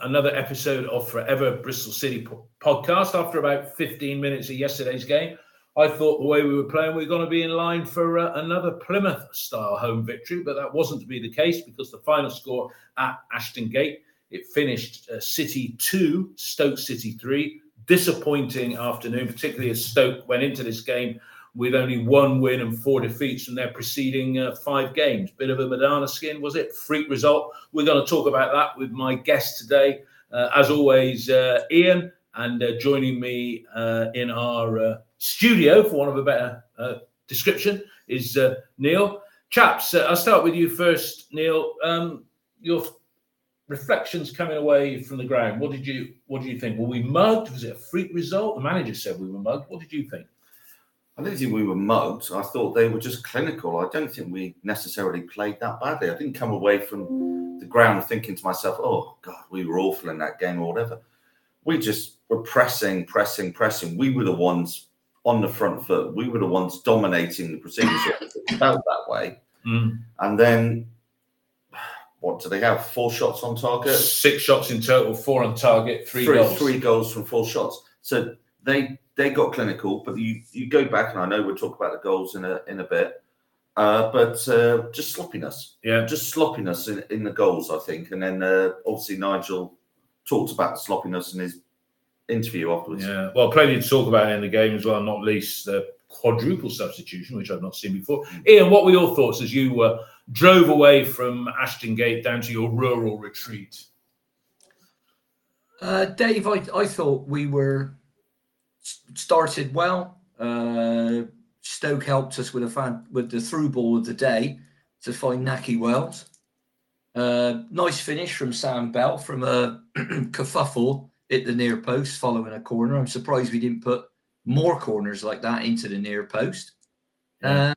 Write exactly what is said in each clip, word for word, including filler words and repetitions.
another episode of Forever Bristol City po- podcast. After about fifteen minutes of yesterday's game, I thought the way we were playing, we were going to be in line for uh, another Plymouth-style home victory, but that wasn't to be the case because the final score at Ashton Gate, it finished uh, City two, Stoke City three. Disappointing afternoon, particularly as Stoke went into this game with only one win and four defeats from their preceding uh, five games. Bit of a Madonna skin, was it? Freak result. We're going to talk about that with my guest today. Uh, as always, uh, Ian, and uh, joining me uh, in our uh, studio, for want of a better uh, description, is uh, Neil. Chaps, uh, I'll start with you first, Neil. Um, your reflections coming away from the ground. What did you What did you think? Were we mugged? Was it a freak result? The manager said we were mugged. What did you think? I don't think we were mugged. I thought they were just clinical. I don't think we necessarily played that badly. I didn't come away from the ground thinking to myself, oh, God, we were awful in that game or whatever. We just were pressing, pressing, pressing. We were the ones on the front foot. We were the ones dominating the proceedings. It felt that way. Mm. And then, what do they have? Four shots on target? Six shots in total, four on target, three, three goals. Three goals from four shots. So they... They got clinical, but you, you go back, and I know we'll talk about the goals in a in a bit, uh, but uh, just sloppiness. Yeah. Just sloppiness in, in the goals, I think. And then uh, obviously Nigel talked about the sloppiness in his interview afterwards. Yeah, well, plenty to talk about in the game as well, not least the quadruple substitution, which I've not seen before. Mm. Ian, what were your thoughts as you uh, drove away from Ashton Gate down to your rural retreat? Uh, Dave, I, I thought we were... started well. Uh, Stoke helped us with a fan, with the through ball of the day to find Nahki Wells. Uh, nice finish from Sam Bell from a kerfuffle at the near post following a corner. I'm surprised we didn't put more corners like that into the near post. Uh,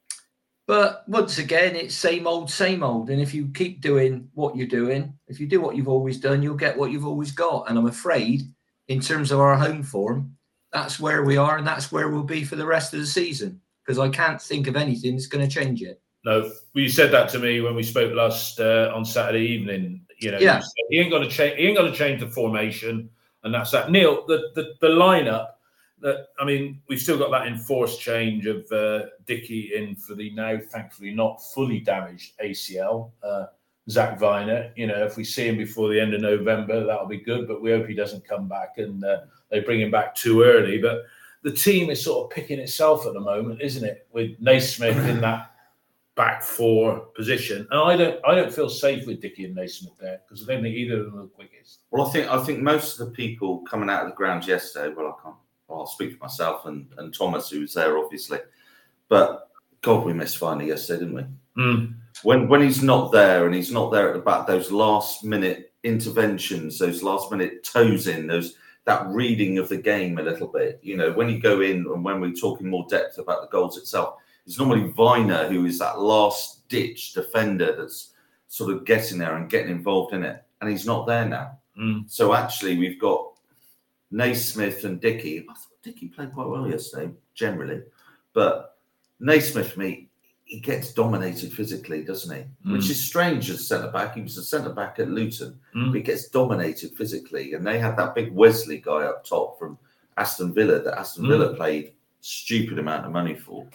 but once again, it's same old, same old. And if you keep doing what you're doing, if you do what you've always done, you'll get what you've always got. And I'm afraid, in terms of our home form, that's where we are, and that's where we'll be for the rest of the season. Because I can't think of anything that's going to change it. No, well, you said that to me when we spoke last uh, on Saturday evening. You know, yeah. you said, he ain't got to change. He ain't got to change the formation, and that's that. Neil, the the, the lineup. That I mean, we've still got that enforced change of uh, Dickie in for the now, thankfully not fully damaged A C L. Uh, Zach Viner, you know, if we see him before the end of November, that'll be good. But we hope he doesn't come back and uh, they bring him back too early. But the team is sort of picking itself at the moment, isn't it? With Naismith in that back four position, and I don't, I don't feel safe with Dickie and Naismith there because I don't think either of them are the quickest. Well, I think, I think most of the people coming out of the grounds yesterday. Well, I can't. Well, I'll speak for myself and, and Thomas, who was there, obviously. But God, we missed Viner yesterday, didn't we? Mm. When when he's not there and he's not there at the back, those last minute interventions, those last minute toes in, those that reading of the game a little bit. You know, when you go in and when we're talking more depth about the goals itself, it's normally Viner who is that last ditch defender that's sort of getting there and getting involved in it, and he's not there now. Mm. So actually, we've got Naismith and Dickie. I thought Dickie played quite well yesterday, generally, but Naismith, for me, he gets dominated physically, doesn't he? Mm. Which is strange as centre back. He was a centre back at Luton, mm. but he gets dominated physically. And they had that big Wesley guy up top from Aston Villa that Aston mm. Villa paid stupid amount of money for.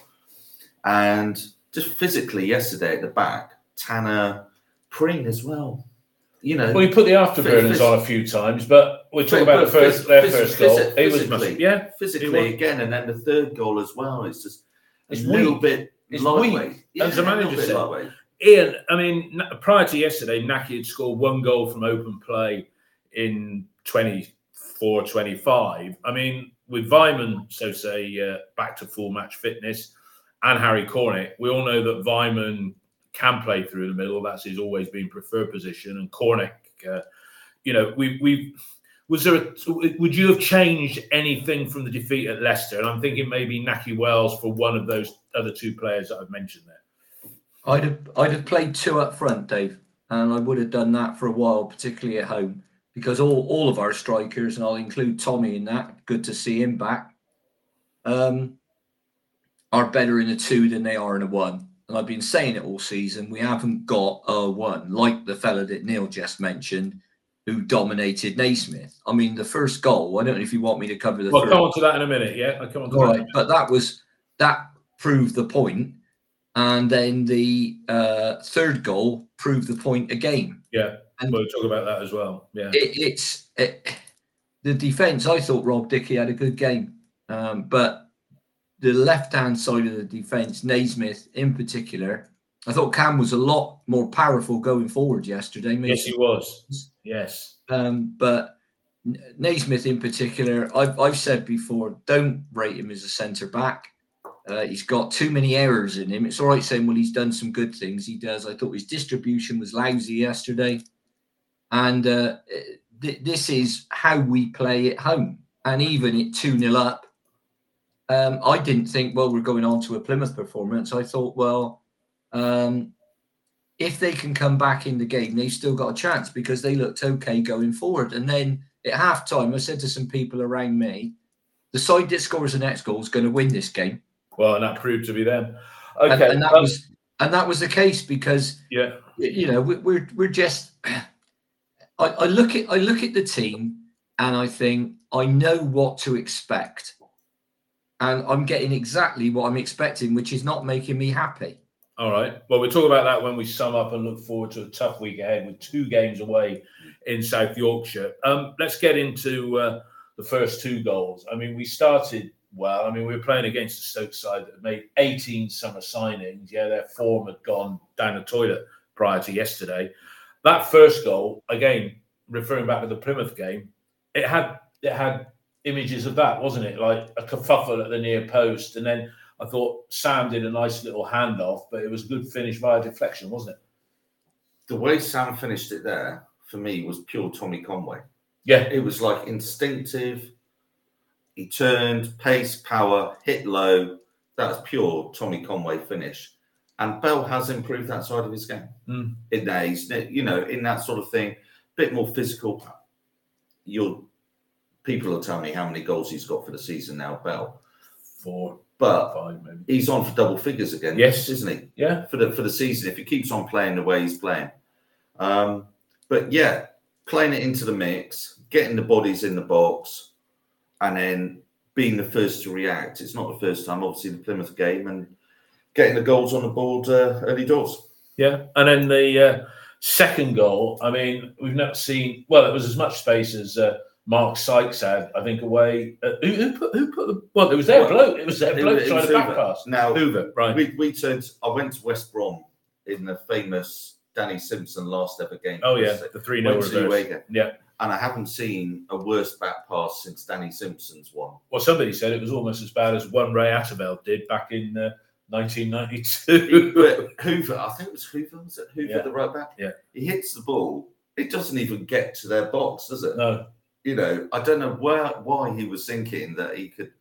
And just physically yesterday at the back, Tanner, Preen as well. You know, well, he put the afterburners phys- on a few times, but we're talking about the first, phys- their phys- first goal. Phys- it physically, was, yeah, physically again, and then the third goal as well. It's just it's a little weak. bit It's lightweight. weak, Yeah, as the manager said. Lightweight. Ian, I mean, prior to yesterday, Nahki had scored one goal from open play in twenty-four twenty-five. I mean, with Weimann, so say, uh, back to full match fitness, and Harry Cornick, we all know that Weimann can play through the middle. That's his always been preferred position. And Cornick, uh, you know, we we was there. A, would you have changed anything from the defeat at Leicester? And I'm thinking maybe Nahki Wells for one of those other two players that I've mentioned there. I'd have I'd have played two up front, Dave, and I would have done that for a while, particularly at home, because all all of our strikers, and I'll include Tommy in that. Good to see him back. Um, are better in a two than they are in a one. And I've been saying it all season. We haven't got a one, like the fella that Neil just mentioned, who dominated Naismith. I mean, the first goal, I don't know if you want me to cover the Well, first. I'll come on to that in a minute, yeah? I'll come on to All that. right, but that was, that proved the point. And then the uh, third goal proved the point again. Yeah, and we'll talk about that as well, yeah. It, it's, it, the defence, I thought Rob Dickie had a good game. Um, but the left-hand side of the defence, Naismith in particular, I thought Cam was a lot more powerful going forward yesterday. Yes, he was. Yes. Um, but Naismith in particular, I've, I've said before, don't rate him as a centre-back. Uh, he's got too many errors in him. It's all right saying, well, he's done some good things. He does. I thought his distribution was lousy yesterday. And uh, th- this is how we play at home. And even at two nil up, um, I didn't think, well, we're going on to a Plymouth performance. I thought, well, um, if they can come back in the game, they've still got a chance because they looked okay going forward. And then at half-time, I said to some people around me, the side that scores the next goal is going to win this game. Well, and that proved to be them. Okay, and, and that um, was and that was the case because yeah, you know we, we're we're just. I, I look at I look at the team and I think I know what to expect, and I'm getting exactly what I'm expecting, which is not making me happy. All right. Well, we'll talk about that when we sum up and look forward to a tough week ahead with two games away in South Yorkshire. Um, let's get into uh, the first two goals. I mean, we started well. I mean, we were playing against the Stoke side that had made eighteen summer signings. Yeah, their form had gone down the toilet prior to yesterday. That first goal, again, referring back to the Plymouth game, it had it had images of that, wasn't it? Like a kerfuffle at the near post, and then I thought Sam did a nice little handoff, but it was a good finish via deflection, wasn't it? The way Sam finished it there, for me, was pure Tommy Conway. Yeah. It was like instinctive. He turned, pace, power, hit low. That was pure Tommy Conway finish. And Bell has improved that side of his game. Mm. In there, he's, you know, in that sort of thing, a bit more physical. You'll, people will tell me how many goals he's got for the season now, Bell. Four. But Five, maybe. He's on for double figures again. Yes. Isn't he? Yeah. For the for the season, if he keeps on playing the way he's playing. Um, but yeah, playing it into the mix, getting the bodies in the box, and then being the first to react. It's not the first time, obviously, the Plymouth game, and getting the goals on the board uh, early doors. Yeah. And then the uh, second goal, I mean, we've not seen, well, it was as much space as uh, Mark Sykes had, I think, away. Uh, who, who put who put the, well, it was their bloke. It was their It bloke was- it trying was to back Hoover. pass. Now, Hoover, right. We, we turned, I went to West Brom in the famous Danny Simpson last ever game. Oh, yeah. The three nil Went to the reverse. away game. Yeah. And I haven't seen a worse back pass since Danny Simpson's one. Well, somebody said it was almost as bad as one Ray Atterveld did back in uh, nineteen ninety-two. But Hoover, I think it was Hoover, was it Hoover, Yeah. the right back? Yeah. He hits the ball. It doesn't even get to their box, does it? No. You know, I don't know where why he was thinking that he could.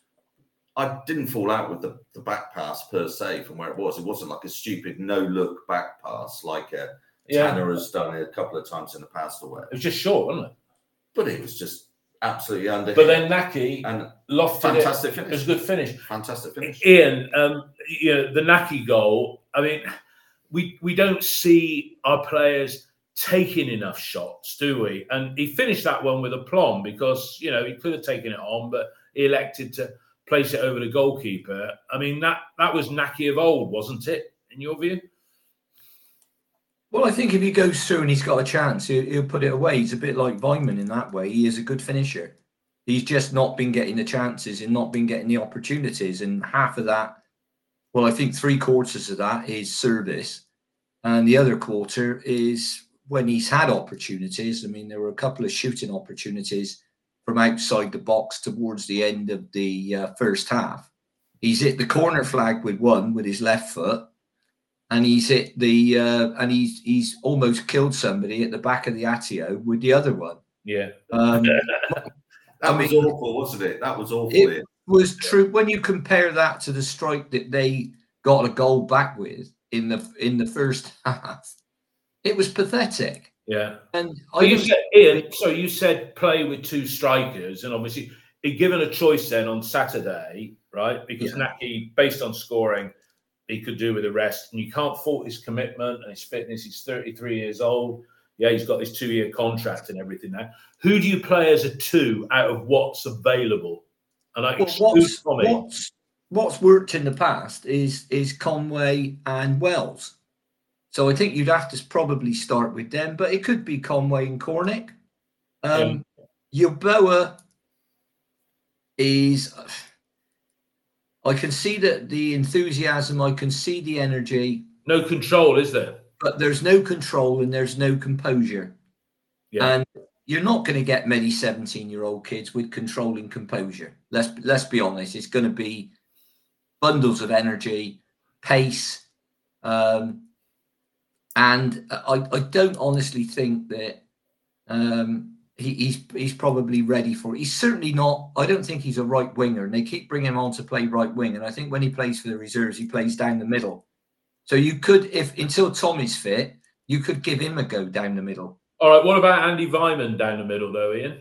I didn't fall out with the, the back pass per se from where it was. It wasn't like a stupid no-look back pass like uh, Yeah. Tanner has done it a couple of times in the past or whatever. It was just short, wasn't it? But it was just absolutely under. But then Naki and lofted fantastic it. finish. It was a good finish. Fantastic finish. Ian, um, you know, the Naki goal, I mean, we we don't see our players taking enough shots, do we? And he finished that one with aplomb because, you know, he could have taken it on, but he elected to place it over the goalkeeper. I mean, that, that was Naki of old, wasn't it, in your view? Well, I think if he goes through and he's got a chance, he'll, he'll put it away. He's a bit like Weimann in that way. He is a good finisher. He's just not been getting the chances and not been getting the opportunities. And half of that, well, I think three quarters of that is service. And the other quarter is when he's had opportunities. I mean, there were a couple of shooting opportunities from outside the box towards the end of the uh, first half. He's hit the corner flag with one with his left foot. And he's hit the uh, and he's he's almost killed somebody at the back of the Atio with the other one. Yeah. Um, That I was mean, awful, wasn't it? That was awful. It Ian. was true when you compare that to the strike that they got a goal back with in the in the first half. It was pathetic. Yeah. And Well, I you don't- said, Ian, so you said play with two strikers, and obviously he'd given a choice then on Saturday, right? Because Yeah. Naki, based on scoring, he could do with the rest, and you can't fault his commitment and his fitness. He's thirty-three years old. Yeah, he's got his two-year contract and everything now. Who do you play as a two out of what's available? And I well, what's, what's what's worked in the past is is Conway and Wells. So I think you'd have to probably start with them, but it could be Conway and Cornick. Um, yeah. Yeboah is. I can see that the enthusiasm. I can see the energy. No control, is there? But there's no control and there's no composure. Yeah. And you're not going to get many seventeen-year-old kids with control and composure. Let's let's be honest. It's going to be bundles of energy, pace, um, and I, I don't honestly think that um, he, he's he's probably ready for it. He's certainly not. I don't think he's a right winger, and they keep bringing him on to play right wing. And I think when he plays for the reserves, he plays down the middle. So you could, if until Tom is fit, you could give him a go down the middle. All right. What about Andy Weimann down the middle, though, Ian?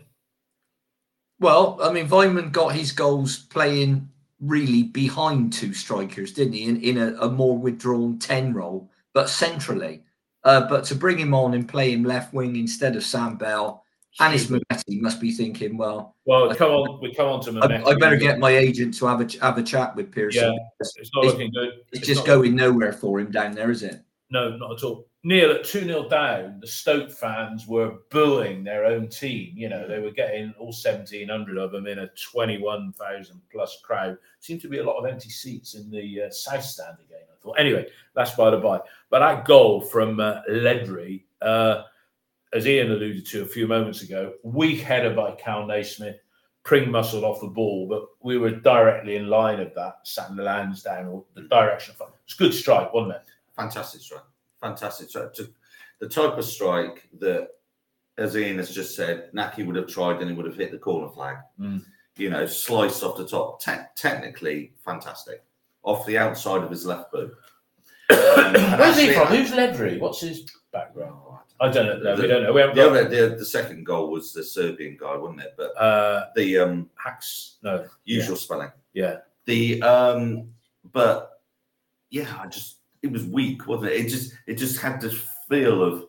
Well, I mean, Weimann got his goals playing really behind two strikers, didn't he? In, in a, a more withdrawn ten role, but centrally. Uh, but to bring him on and play him left wing instead of Sam Bell, Anis Mehmeti must be thinking, well, well, come on, we come on to Mehmeti. I, I better get my agent to have a have a chat with Pearson. Yeah, it's not it's, looking good. It's, it's just going good. Nowhere for him down there, is it? No, not at all. Neil, at two nil down, the Stoke fans were booing their own team. You know, they were getting all seventeen hundred of them in a twenty-one thousand plus crowd. Seemed to be a lot of empty seats in the uh, South Stand again, I thought. Anyway, that's by the by. But that goal from uh, Ledry, uh, as Ian alluded to a few moments ago, weak header by Cal Naismith, Pring muscled off the ball, but we were directly in line of that, Sam Lansdown, or the direction of it. It's a good strike, wasn't it? Fantastic strike. Fantastic strike. The type of strike that, as Ian has just said, Naki would have tried and he would have hit the corner flag. Mm. You know, sliced off the top. Te- technically, fantastic. Off the outside of his left boot. Um, Where's he from? Who's Ledry? What's his background? Oh, I don't know. No, the, we don't know. We the, other, the, the second goal was the Serbian guy, wasn't it? But uh, the um, Hacks, no, usual yeah. spelling. Yeah. The um, but yeah, I just it was weak, wasn't it? It just it just had this feel of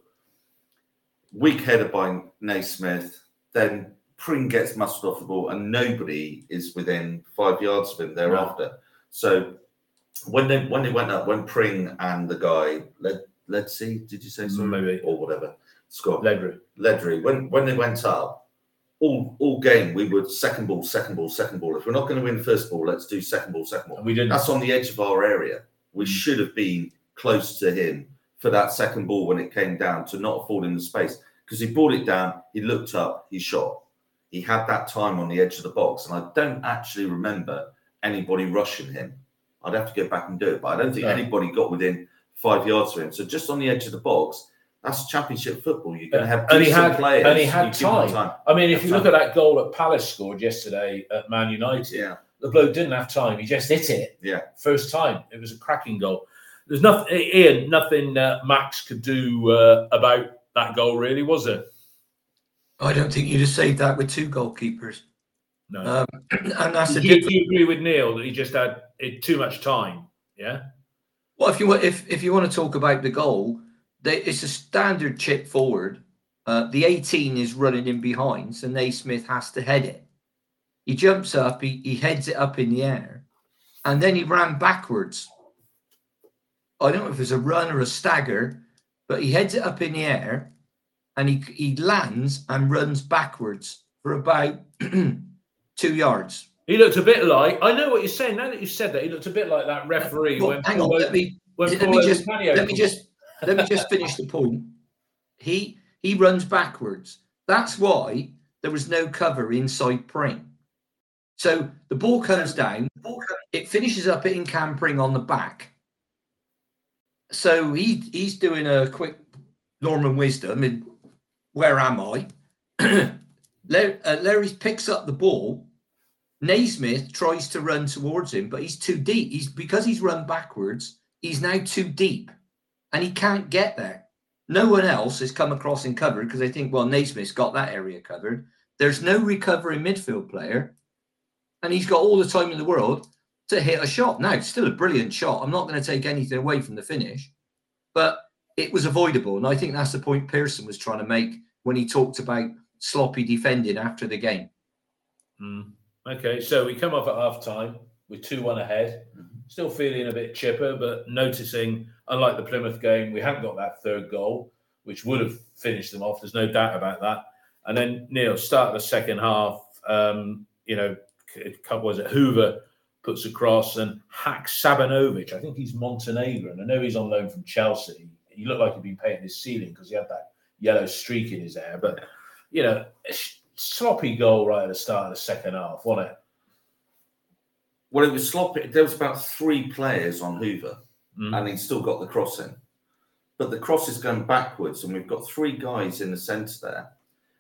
weak header by Naismith. Then Pring gets muscled off the ball, and nobody is within five yards of him thereafter. No. So when they when they went up, when Pring and the guy Led let's see, did you say so? Maybe or whatever, Scott Ledry. Ledry. When when they went up, all all game we would second ball, second ball, second ball. If we're not going to win first ball, let's do second ball, second ball. And we didn't. That's on the edge of our area. We mm. should have been close to him for that second ball when it came down to not afford him the space because he brought it down, he looked up, he shot. He had that time on the edge of the box, and I don't actually remember anybody rushing him. I'd have to go back and do it, but I don't think no. anybody got within five yards of him. So just on the edge of the box, that's championship football. You're going to have and he decent had, players. And he had time. time. I mean, if had you time. look at that goal that Palace scored yesterday at Man United, yeah. the bloke didn't have time. He just hit it. Yeah. First time. It was a cracking goal. There's nothing, Ian, nothing uh, Max could do uh, about that goal, really, was there? I don't think you'd have saved that with two goalkeepers. No. Um, and that's do, a you, different... do you agree with Neil that he just had it, too much time? Yeah. Well, if you want, if if you want to talk about the goal, they, it's a standard chip forward. Uh, the eighteen is running in behind, so Naismith has to head it. He jumps up, he he heads it up in the air, and then he ran backwards. I don't know if it was a run or a stagger, but he heads it up in the air, and he he lands and runs backwards for about two yards. He looked a bit like, I know what you're saying. Now that you said that, he looked a bit like that referee. Well, when hang on, Paulo, let me when let me just Canio let me just let me just finish the point. He he runs backwards. That's why there was no cover inside Pring. So the ball comes down, it finishes up in Cam Pring on the back. So he he's doing a quick Norman Wisdom in where am I? Larry, uh, Larry picks up the ball. Naismith tries to run towards him, but he's too deep. He's because he's run backwards, he's now too deep and he can't get there. No one else has come across and covered because they think, well, Naismith's got that area covered. There's no recovering midfield player, and he's got all the time in the world to hit a shot. Now, it's still a brilliant shot. I'm not going to take anything away from the finish, but it was avoidable. And I think that's the point Pearson was trying to make when he talked about sloppy defending after the game. Mm. Okay, so we come off at half time with two one ahead, still feeling a bit chipper, but noticing, unlike the Plymouth game, we hadn't got that third goal, which would have finished them off. There's no doubt about that. And then, Neil, start the second half, um, you know, was it Hoover puts across and hacks Sabanovic. I think he's Montenegrin. I know he's on loan from Chelsea. He looked like he'd been painting his ceiling because he had that yellow streak in his hair. But, you know, sloppy goal right at the start of the second half, wasn't it? Well, it was sloppy. There was about three players on Hoover, mm. and he's still got the cross in. But the cross is going backwards, and we've got three guys in the centre there.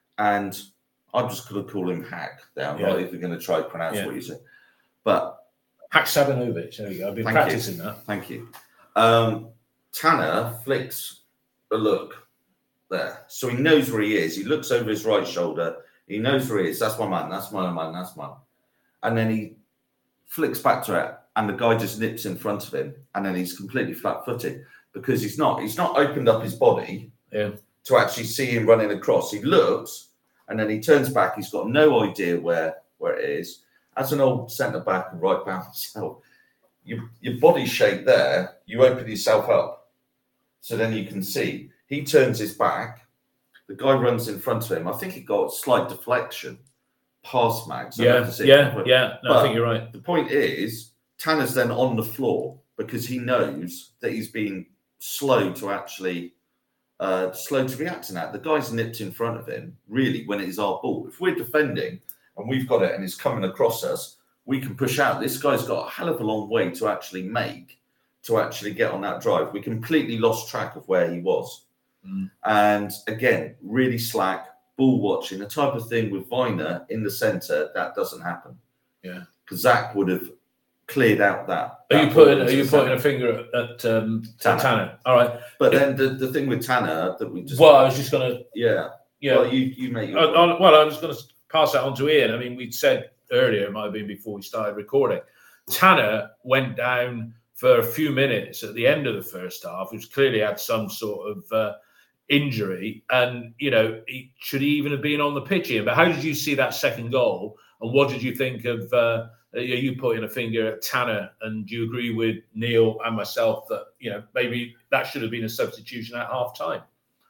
And I'm just going to call him Hack there. I'm yeah. not even going to try to pronounce yeah. what you say. But Hack Sabanovic, there we go. I've been practicing you. that. Thank you. Um, Tanner flicks a look there. So he knows where he is. He looks over his right shoulder. He knows where he is. That's my man. That's my man. That's mine. And then he flicks back to it, and the guy just nips in front of him, and then he's completely flat-footed because he's not. He's not opened up his body yeah. to actually see him running across. He looks, and then he turns back. He's got no idea where, where it is. As an old centre-back and right-back myself, your, your body shape there, you open yourself up. So then you can see. He turns his back. The guy runs in front of him. I think he got a slight deflection past Max. Yeah, yeah, yeah. No, I think you're right. The point is, Tanner's then on the floor because he knows that he's been slow to actually, uh, slow to react to that. The guy's nipped in front of him, really, when it is our ball. If we're defending and we've got it and it's coming across us, we can push out. This guy's got a hell of a long way to actually make, to actually get on that drive. We completely lost track of where he was. Mm. And again, really slack, ball watching, the type of thing with Viner in the centre, that doesn't happen. Yeah. Because Zach would have cleared out that. Are that you putting Are you center. putting a finger at, at um, Tanner. Tanner? All right. But then the, the thing with Tanner that we just. Well, I was just going to. Yeah. Yeah. Well, you, you make your I, I, well, I was going to pass that on to Ian. I mean, we'd said earlier, it might have been before we started recording, Tanner went down for a few minutes at the end of the first half, which clearly had some sort of uh, injury. And, you know, he, should he even have been on the pitch here? But how did you see that second goal? And what did you think of, uh, you putting a finger at Tanner? And do you agree with Neil and myself that, you know, maybe that should have been a substitution at half time?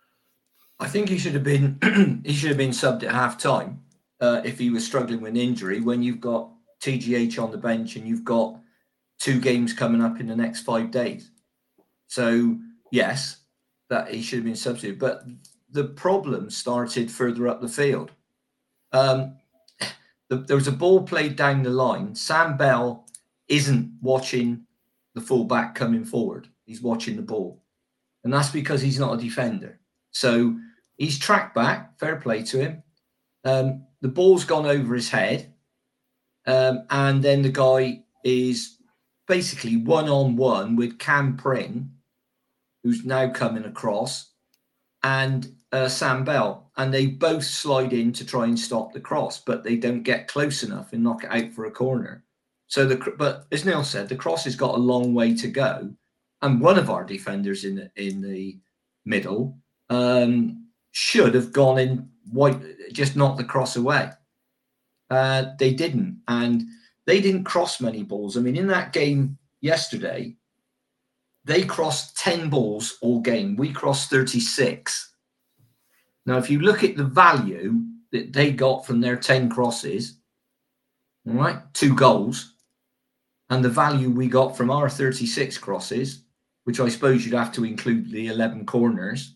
I think he should have been he should have been subbed at half time uh, if he was struggling with an injury. When you've got T G H on the bench and you've got two games coming up in the next five days, so yes, that he should have been substituted. But the problem started further up the field. Um, the, there was a ball played down the line. Sam Bell isn't watching the fullback coming forward; he's watching the ball, and that's because he's not a defender. So he's tracked back, fair play to him. Um, the ball's gone over his head. Um, and then the guy is basically one-on-one with Cam Pring, who's now coming across, and uh, Sam Bell. And they both slide in to try and stop the cross, but they don't get close enough and knock it out for a corner. So, the but as Neil said, the cross has got a long way to go. And one of our defenders in the, in the middle um should have gone in white, just knocked the cross away. Uh they didn't, and they didn't cross many balls. I mean, in that game yesterday, they crossed ten balls all game. We crossed thirty-six. Now, if you look at the value that they got from their ten crosses, all right, two goals, and the value we got from our thirty-six crosses, which I suppose you'd have to include the eleven corners,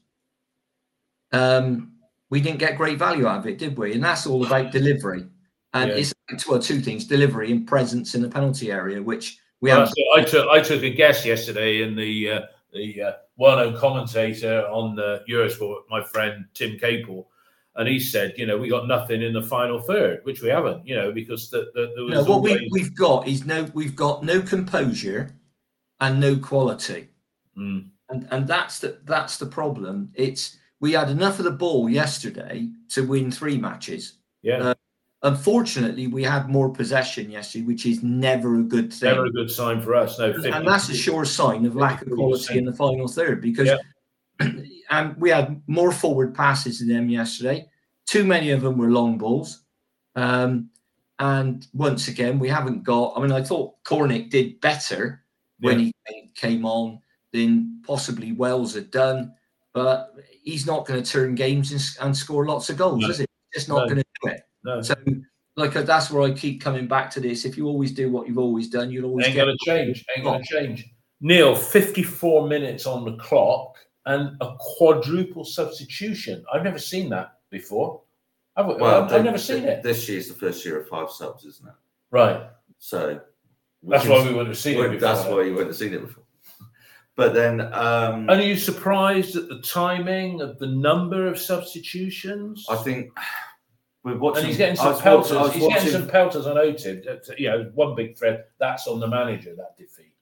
Um, we didn't get great value out of it, did we? And that's all about delivery. And yeah. it's well, two things: delivery and presence in the penalty area, which we well, have. So I took I took a guess yesterday in the uh, the uh, well-known commentator on the Eurosport, my friend Tim Capel, and he said, you know, we got nothing in the final third, which we haven't, you know, because the, the, there was no, what always... we, we've got is no, we've got no composure and no quality, mm. and and that's the that's the problem. It's we had enough of the ball yesterday to win three matches. Yeah. Uh, unfortunately, we had more possession yesterday, which is never a good thing. Never a good sign for us. No, and that's a sure sign of lack of quality in the final third, because yeah. and we had more forward passes than them yesterday. Too many of them were long balls. Um, and once again, we haven't got, I mean, I thought Cornick did better when Yeah. he came on than possibly Wells had done, but he's not going to turn games and, and score lots of goals, No. is it? Just not No. going to do it. No, So, like, that's where I keep coming back to this. If you always do what you've always done, you'll always ain't get. going to change. Ain't going to change. Neil, fifty-four minutes on the clock and a quadruple substitution. I've never seen that before. I've, Well, I've, I've never seen it. This year's the first year of five subs, isn't it? Right. So That's why we wouldn't have seen it before. That's why you wouldn't have seen it before. But then, um, And are you surprised at the timing of the number of substitutions? I think we're watching. And he's getting I some was pelters. watching- I was He's watching- getting some pelters on O T I B. That's, you know, one big thread. That's on the manager. That defeat.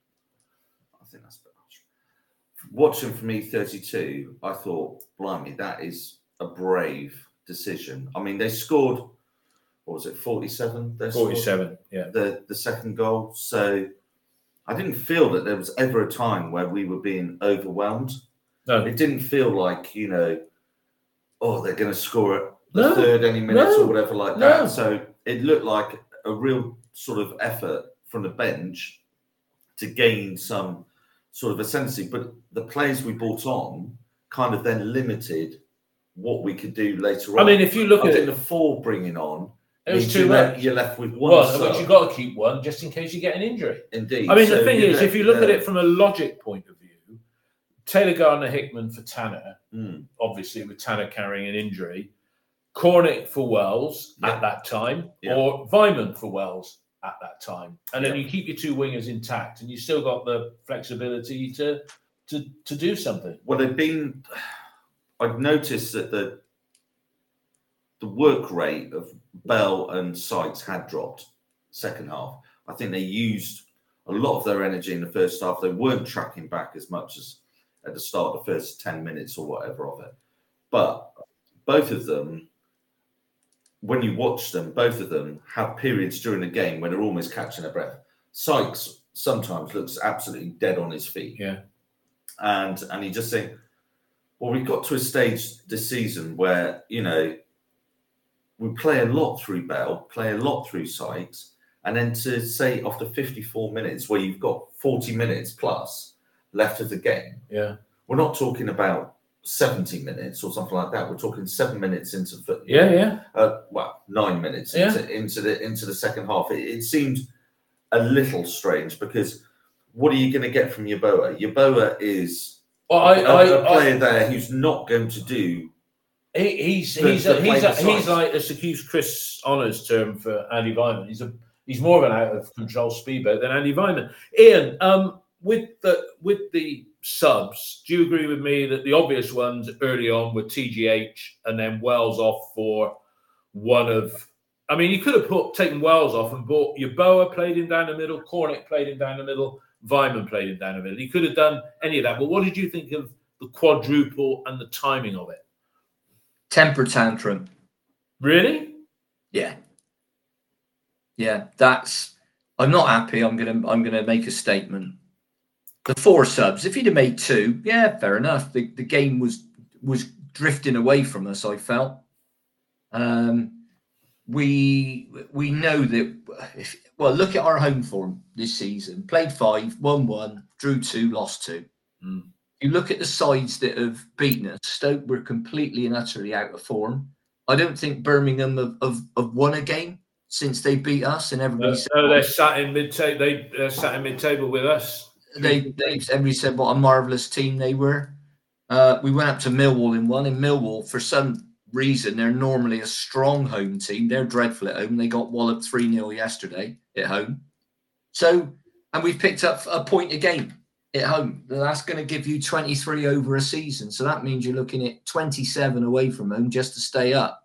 I think that's a bit harsh. Watching for me thirty-two, I thought, blimey, that is a brave decision. I mean, they scored. What was it? forty-seven. They scored Forty-seven. Yeah. The the second goal. So I didn't feel that there was ever a time where we were being overwhelmed. No. It didn't feel like, you know, oh, they're going to score at the No. third any minutes No. or whatever like No. that. So it looked like a real sort of effort from the bench to gain some sort of ascendancy. But the players we brought on kind of then limited what we could do later I on. mean, if you look I at think it, the four bringing on, it was means too you're, much. le- you're left with one. One, sub. but you've got to keep one just in case you get an injury. Indeed. I mean, So the thing you're is, left if you look at there. it from a logic point of view, Taylor Gardner-Hickman for Tanner, Mm. obviously with Tanner carrying an injury, Cornick for Wells Yeah. at that time, Yeah. or Vyman for Wells at that time. And then Yeah. you keep your two wingers intact and you still got the flexibility to to to do something. Well, they've been. I've noticed that the the work rate of Bell and Sykes had dropped second half. I think they used a lot of their energy in the first half. They weren't tracking back as much as at the start of the first ten minutes or whatever of it. But both of them, when you watch them, both of them have periods during the game when they're almost catching their breath. Sykes sometimes looks absolutely dead on his feet. Yeah. And and you just think, well, we've got to a stage this season where, you know, we play a lot through Bell, play a lot through Sykes, and then to say after fifty-four minutes where you've got forty minutes plus left of the game, Yeah. we're not talking about seventy minutes or something like that. We're talking seven minutes into foot. Yeah, yeah. Uh, well, nine minutes Yeah. into, into the into the second half. It, it seemed a little strange because what are you going to get from Yeboah? Yeboah is Well, I, a, I, a player I, there who's not going to do. he, he's The- he's the a, he's play a, the he's sides. like, as to use Chris Honor's term for Andy Vyman, he's a he's more of an out of control speedboat than Andy Vyman. Ian, um, with the with the subs, do you agree with me that the obvious ones early on were T G H and then Wells off for one of? I mean, you could have put taken Wells off and brought Yeboah, played him down the middle, Cornick played him down the middle, Vyman played him down the middle. You could have done any of that. But what did you think of the quadruple and the timing of it? Temper tantrum. Really? Yeah. Yeah, that's. I'm not happy. I'm gonna. I'm gonna make a statement. The four subs. If you'd have made two, yeah, fair enough. The the game was was drifting away from us. I felt. Um, we we know that. If, well, look at our home form this season. Played five, won one, drew two, lost two. Mm. You look at the sides that have beaten us. Stoke were completely and utterly out of form. I don't think Birmingham have, have, have won a game since they beat us, and everybody No, said, no, they're sat in mid table. They they're sat in mid table with us. they, they everybody said what a marvelous team they were. Uh, we went up to Millwall in one. In Millwall, for some reason, they're normally a strong home team. They're dreadful at home. They got walloped three nil yesterday at home. So, and we've picked up a point a game at home. That's going to give you twenty-three over a season. So that means you're looking at twenty-seven away from home just to stay up.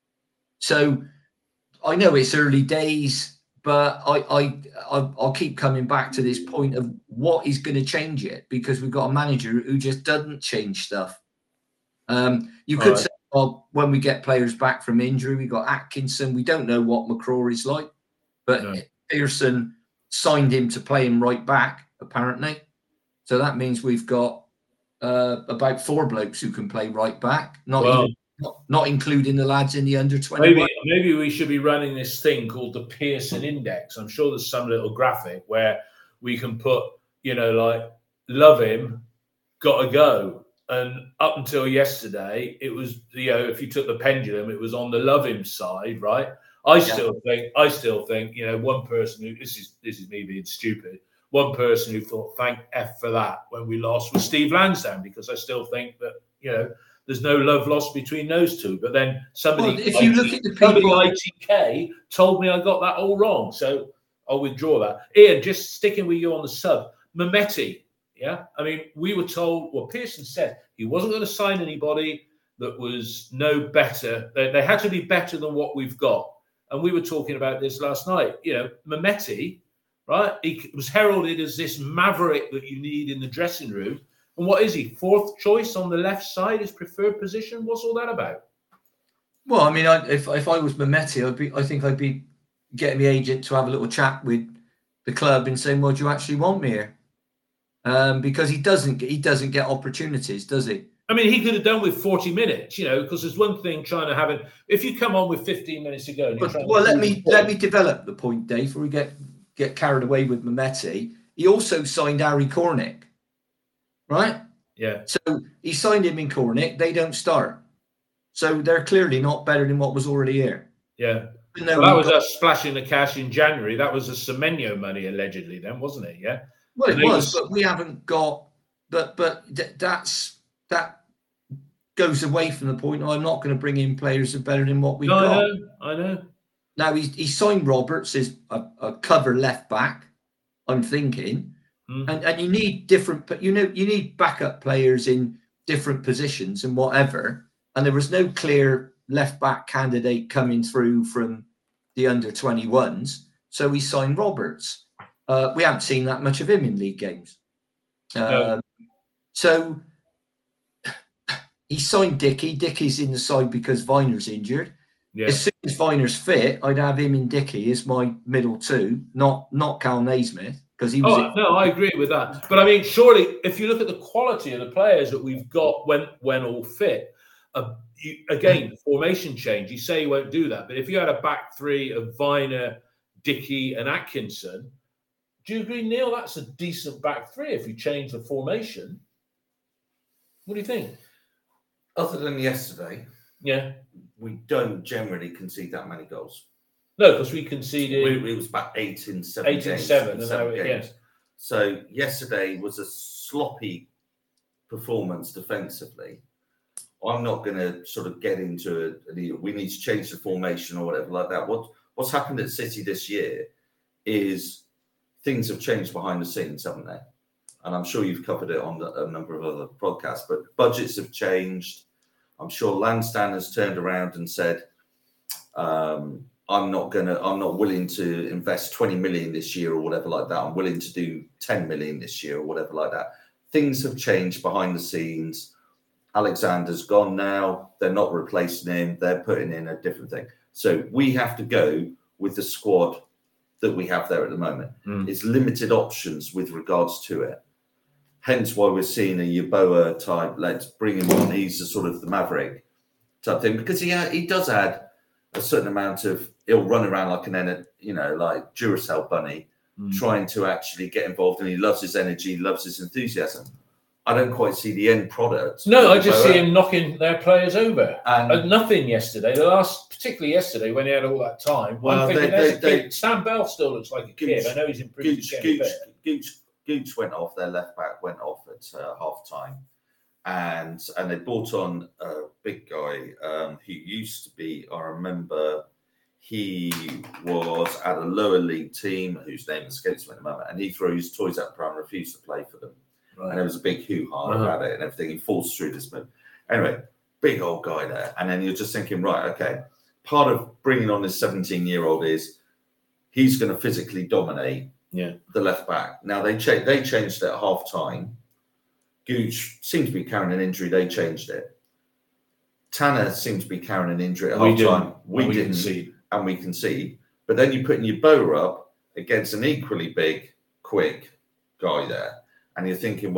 So I know it's early days, but I, I, I, I'll keep coming back to this point of what is going to change it, because we've got a manager who just doesn't change stuff. Um, you could Right. say, well, when we get players back from injury, we got Atkinson. We don't know what McCrory's like, but No. Pearson signed him to play him right back, apparently. So that means we've got uh, about four blokes who can play right back, not Well, even not, not including the lads in the under maybe twenty-one. maybe we should be running this thing called the Pearson Index. I'm sure there's some little graphic where we can put, you know, like, love him, gotta go. And up until yesterday, it was, you know, if you took the pendulum, it was on the love him side, right? I Yeah. still think, I still think, you know, one person who, this is this is me being stupid, one person who thought, thank F for that when we lost was Steve Lansdowne, because I still think that, you know, there's no love lost between those two. But then somebody, Well, if you look at the somebody people- I T K told me I got that all wrong. So I'll withdraw that. Ian, just sticking with you on the sub, Mehmeti. Yeah, I mean, we were told, well, Pearson said he wasn't going to sign anybody that was no better. They, they had to be better than what we've got. And we were talking about this last night. You know, Mehmeti, right? He was heralded as this maverick that you need in the dressing room. And what is he? Fourth choice on the left side, his preferred position? What's all that about? Well, I mean, I, if if I was Mehmeti, I'd be. I think I'd be getting the agent to have a little chat with the club and saying, "Well, do you actually want me here?" Um, because he doesn't he doesn't get opportunities, does he? I mean, he could have done with forty minutes, you know, because there's one thing trying to have it. If you come on with fifteen minutes to go, and you're But, trying well, to let me let me develop the point, Dave, before we get get carried away with Mehmeti. He also signed Harry Cornick, right? Yeah. So he signed him in Cornick. They don't start, so they're clearly not better than what was already here. Yeah. Even though Well, that we've was got- us splashing the cash in January. That was a Semenyo money, allegedly, then, wasn't it? Yeah. Well, And it they was, was- but we haven't got. But but th- that's that goes away from the point. I'm not going to bring in players who are better than what we've No, got. I know. I know. Now he's he signed Roberts as a, a cover left back. I'm thinking, Mm. and and you need different. But you know you need backup players in different positions and whatever. And there was no clear left back candidate coming through from the under twenty-ones, so we signed Roberts. Uh, we haven't seen that much of him in league games. No. Um, so he signed Dickey. Dickey's in the side because Viner's injured. Yeah. As soon as Viner's fit, I'd have him in Dickey as my middle two, not not Cal Naismith, because he was. Oh, no, I agree with that. But I mean, surely, if you look at the quality of the players that we've got when when all fit, uh, you, again, formation change. You say you won't do that, but if you had a back three of Viner, Dickey, and Atkinson, do you agree, Neil? That's a decent back three if you change the formation. What do you think? Other than yesterday, Yeah. we don't generally concede that many goals. No, because we conceded. We, it was about eight in seven Eight in games. seven, in and seven now- games. yeah. So yesterday was a sloppy performance defensively. I'm not going to sort of get into it. We need to change the formation or whatever like that. What What's happened at City this year is things have changed behind the scenes, haven't they? And I'm sure you've covered it on the, a number of other podcasts, but budgets have changed. I'm sure Lansdowne has turned around and said, um, I'm not going to, I'm not willing to invest twenty million this year or whatever like that. I'm willing to do ten million this year or whatever like that. Things have changed behind the scenes. Alexander's gone now. They're not replacing him. They're putting in a different thing. So we have to go with the squad that we have there at the moment. Mm. It's limited options with regards to it. Hence why we're seeing a Yeboah type, let's bring him on. He's a sort of the maverick type thing because he he does add a certain amount of, he'll run around like an, you know, like Duracell bunny, Mm. trying to actually get involved, and he loves his energy, loves his enthusiasm. I don't quite see the end product. No, I just Yeboah. see him knocking their players over. And And nothing yesterday. The last, particularly yesterday, when he had all that time. Well, I'm thinking, they- there's they- a kid. Sam Bell still looks like a kid. Gooch- I know he's improved. Gooch, He's getting Gooch, fit. Gooch, Gooch went off. Their left back went off at uh, half time, and and they brought on a big guy um, who used to be. I remember he was at a lower league team whose name escapes me at the moment, and he threw his toys out the pram and refused to play for them. And there was a big hoo-ha Uh-huh. about it and everything. He falls through this move. Anyway, big old guy there, and then you're just thinking, right, okay. Part of bringing on this seventeen-year-old is he's going to physically dominate. Yeah. The left back. Now they cha- they changed it at half time. Gooch seemed to be carrying an injury. They changed it. Tanner seemed to be carrying an injury at We half didn't. time. We, We didn't, concede. and we concede. But then you're putting your Yeboah up against an equally big, quick guy there, and you're thinking, well,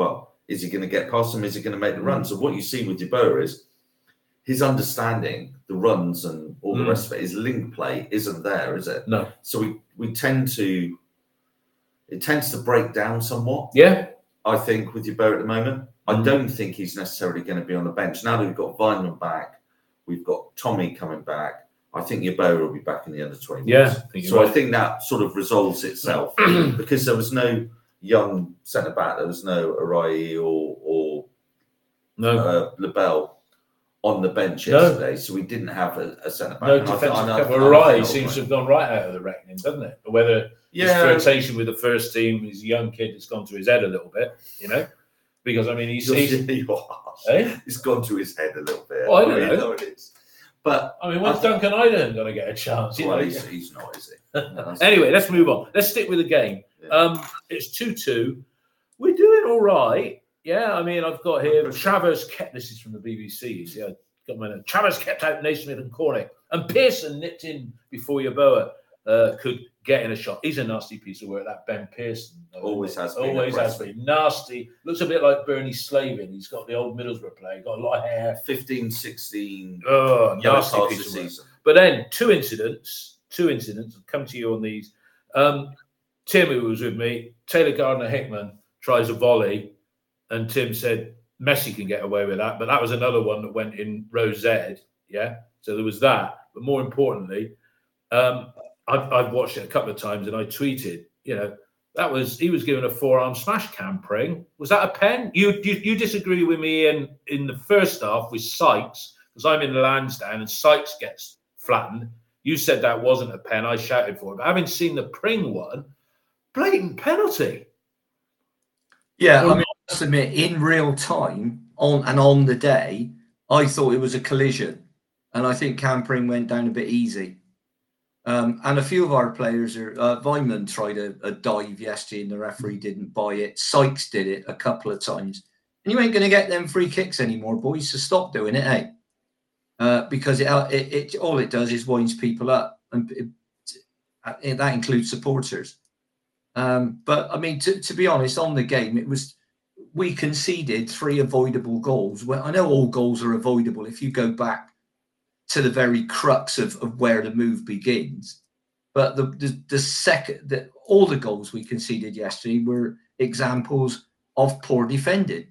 Is he going to get past him? Is he going to make the runs? And what you see with Yeboah is his understanding, the runs and all the Mm. rest of it, his link play isn't there, is it? No. So we, we tend to, it tends to break down somewhat, Yeah. I think, with Yeboah at the moment. I Mm. don't think he's necessarily going to be on the bench. Now that we've got Weinman back, we've got Tommy coming back, I think Yeboah will be back in the under twenty. Yeah. I think you're So I right. think that sort of resolves itself because there was no young centre back, there was no Arai or or No. uh, LaBelle on the bench No. yesterday, so we didn't have a, a centre back. No And I defensive thought- I- I- cover. I Right, he felt seems right. to have gone right out of the reckoning, doesn't it? Whether his Yeah, flirtation with the first team, he's a young kid, it's gone to his head a little bit, you know? Because, I mean, he's... he's eh? it's gone to his head a little bit. Well, I don't really know. it is. But I mean, when's I- Duncan Iden going to get a chance? You well, know? he's, he's not, is he? No, that's- Anyway, let's move on. Let's stick with the game. Yeah. Um, it's two two. We're doing all right. Yeah, I mean, I've got here Travers kept, this is from the B B C. Yeah, got my note. Travers kept out Naismith and Cornick. And Pearson nipped in before Yeboah uh, could get in a shot. He's a nasty piece of work, that Ben Pearson. Always has been. Always has impressive. been. Nasty. Looks a bit like Bernie Slavin. He's got the old Middlesbrough player. Got a lot of hair. fifteen, sixteen Oh, yellow nasty cards piece this of work. season. But then two incidents, two incidents, I'll come to you on these. Um, Tim, who was with me, Taylor Gardner-Hickman tries a volley, and Tim said Messi can get away with that. But that was another one that went in row Z, yeah? So there was that. But more importantly, um, I've, I've watched it a couple of times, and I tweeted, you know, that was, he was given a forearm smash, Cam Pring. Was that a pen? You you, you disagree with me in, in the first half with Sykes, because I'm in the Lansdowne, and Sykes gets flattened. You said that wasn't a pen. I shouted for it. But having seen the Pring one, blatant penalty. Yeah, Well, I mean, I must admit, in real time, on and on the day, I thought it was a collision, and I think Campering went down a bit easy. Um, and a few of our players are. Uh, Weinman tried a, a dive yesterday, and the referee didn't buy it. Sykes did it a couple of times, and you ain't going to get them free kicks anymore, boys. So stop doing it, eh? Uh, because it, it, it all it does is winds people up, and it, it, that includes supporters. Um, but I mean, to, to be honest, on the game, it was we conceded three avoidable goals. Well, I know all goals are avoidable if you go back to the very crux of, of where the move begins. But the the, the second that all the goals we conceded yesterday were examples of poor defending.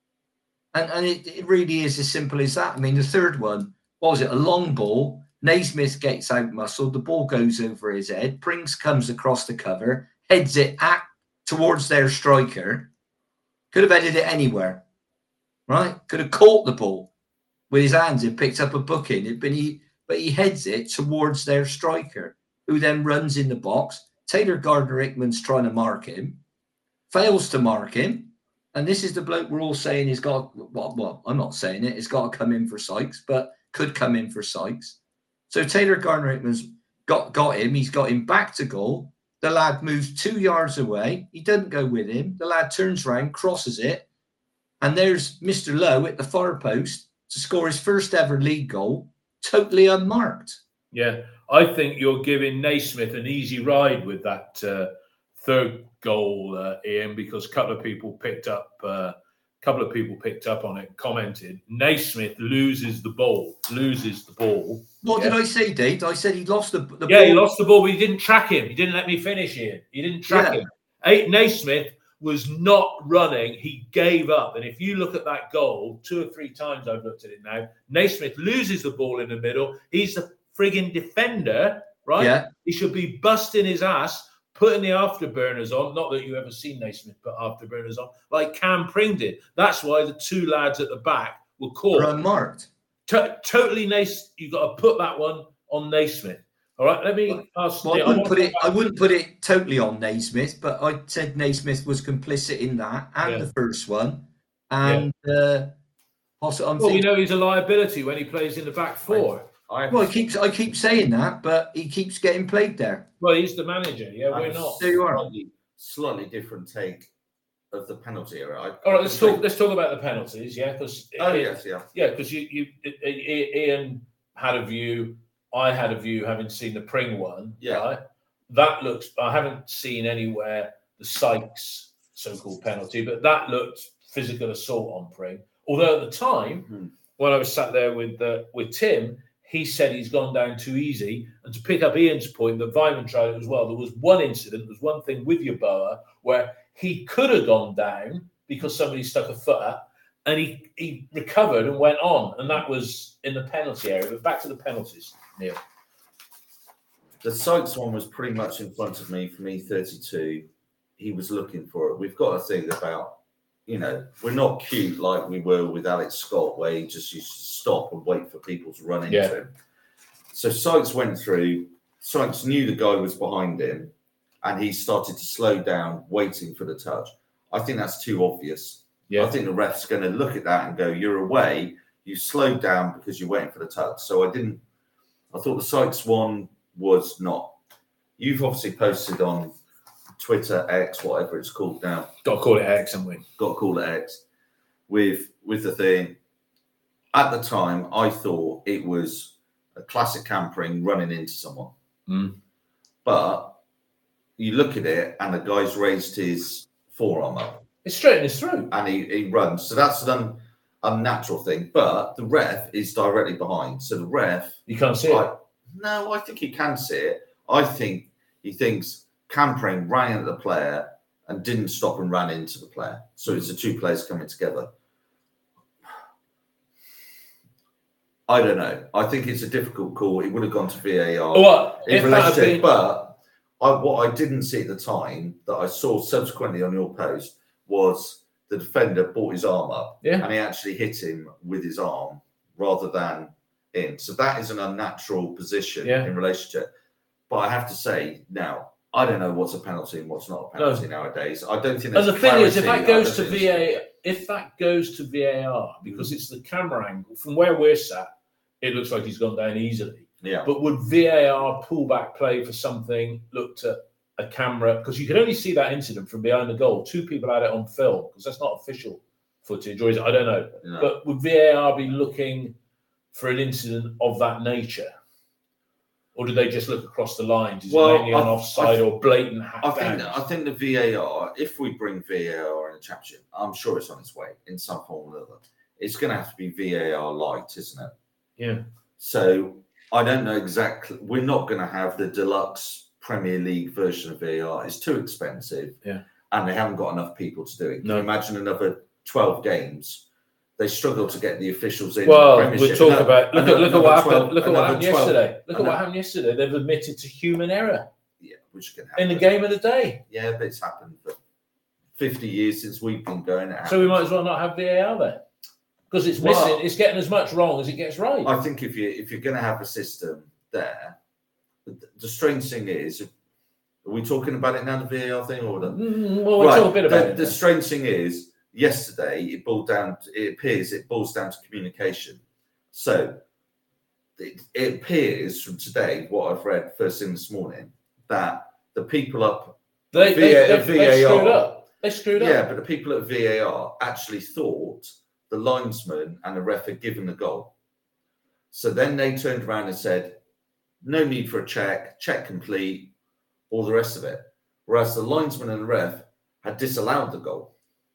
And and it, it really is as simple as that. I mean, the third one, what was it? A long ball. Naismith gets out muscled. The ball goes over his head. Prinks comes across the cover, heads it at towards their striker. Could have headed it anywhere, right? Could have caught the ball with his hands and picked up a booking. But he, but he heads it towards their striker, who then runs in the box. Taylor Gardner-Hickman's trying to mark him, fails to mark him. And this is the bloke we're all saying he's got, well, well, I'm not saying it, it's got to come in for Sykes, but could come in for Sykes. So Taylor Gardner-Hickman's got, got him, he's got him back to goal. The lad moves two yards away. He doesn't go with him. The lad turns around, crosses it. And there's Mister Lowe at the far post to score his first ever league goal, totally unmarked. Yeah, I think you're giving Naismith an easy ride with that uh, third goal, uh, Ian, because a couple of people picked up, a uh, couple of people picked up on it, commented. Naismith loses the ball, loses the ball. What yeah. did I say, Dave? I said he lost the, the yeah, ball. he lost the ball, but he didn't track him. He didn't let me finish here. He didn't track Yeah. him. Eight, Naismith was not running. He gave up. And if you look at that goal, two or three times I've looked at it now, Naismith loses the ball in the middle. He's the frigging defender, right? Yeah. He should be busting his ass, putting the afterburners on. Not that you've ever seen Naismith put afterburners on, like Cam Pring did. That's why the two lads at the back were caught. Or unmarked. To- totally Naismith. You've got to put that one on Naismith. All right, let me ask. Well, I yeah, wouldn't want put to it. I wouldn't put it totally on Naismith, but I said Naismith was complicit in that and Yeah. the first one, and uh, also I'm Well, you thinking. know he's a liability when he plays in the back four. I Well, I keep I keep saying that, but he keeps getting played there. Well, he's the manager. Yeah, I we're was- not. There you are. slightly, slightly different take of the penalty area. I, All right, let's talk. Let's talk about the penalties. Yeah, because Oh yes, yeah. yeah, because you, you, Ian had a view. I had a view, having seen the Pring one. Yeah. Right? That looks. I haven't seen anywhere the Sykes so-called penalty, but that looked physical assault on Pring. Although at the time, Mhm. when I was sat there with uh, with Tim, he said he's gone down too easy. And to pick up Ian's point that Vyman tried it as well, there was one incident, there was one thing with Yeboah where he could have gone down because somebody stuck a foot up, and he, he recovered and went on. And that was in the penalty area. But back to the penalties, Neil. The Sykes one was pretty much in front of me, for me, thirty-two. He was looking for it. We've got to think about, you know, we're not cute like we were with Alex Scott, where he just used to stop and wait for people to run into Yeah. him. So Sykes went through, Sykes knew the guy was behind him, and he started to slow down, waiting for the touch. I think that's too obvious. Yeah. I think the ref's going to look at that and go, you're away, you slowed down because you're waiting for the touch. So I didn't, I thought the Sykes one was not. You've obviously posted on Twitter, X, whatever it's called now. Got to call it X, haven't we? Got to call it X. With with the thing, at the time, I thought it was a classic Campering running into someone. Mm. But you look at it, and the guy's raised his forearm up, It's straight in his throat. and he, he runs. So that's an un, unnatural thing. But the ref is directly behind. So the ref, You can't see it. I, no, I think he can see it. I think he thinks Campering ran at the player and didn't stop and ran into the player. So it's the two players coming together. I don't know. I think it's a difficult call. It would have gone to V A R. What? in If that relation had to been- it, but I, what I didn't see at the time that I saw subsequently on your post was the defender brought his arm up, Yeah. and he actually hit him with his arm rather than in. So that is an unnatural position Yeah. in relation to it. But I have to say now, I don't know what's a penalty and what's not a penalty nowadays. I don't think. And There's the thing is, if clarity. that I goes to don't think V it's- A, if that goes to V A R, because it's the camera angle from where we're sat, it looks like he's gone down easily. yeah, But would V A R pull back play for something looked at a camera? Because you could only see that incident from behind the goal. Two people had it on film because that's not official footage, or is it? I don't know. you know. But would V A R be looking for an incident of that nature? Or do they just look across the lines? Is Well, it mainly on I- offside I- or blatant hack I think downs? I think the V A R, if we bring V A R in the championship, I'm sure it's on its way in some form or another. It's going to have to be V A R light, isn't it? Yeah. So I don't know exactly. We're not going to have the deluxe Premier League version of V A R. It's too expensive. Yeah. And they haven't got enough people to do it. Can No. you imagine another twelve games? They struggle to get the officials in. Well, the Premiership. we'll talk Another- about look at another- look at what another happened. twelve Look at what another happened twelve yesterday. Look at another- what happened yesterday. They've admitted to human error Yeah, which can in happen. the game of the day. Yeah, but it's happened for fifty years since we've been going. It So we happens. might as well not have V A R there because it's Well- missing. It's getting as much wrong as it gets right. I think if you if you're going to have a system there, the, the strange thing is, are we talking about it now, the V A R thing, or the Mm, well, we'll right? talk a bit about the, it. the then. strange thing is, yesterday it boiled down. To, it appears it boils down to communication. So it, it appears from today, what I've read first thing this morning, that the people up, They, V they, A- they, they V A R. screwed up. They screwed yeah, up. but the people at V A R actually thought the linesman and the ref had given the goal. So then they turned around and said, no need for a check, check complete, all the rest of it. Whereas the linesman and the ref had disallowed the goal.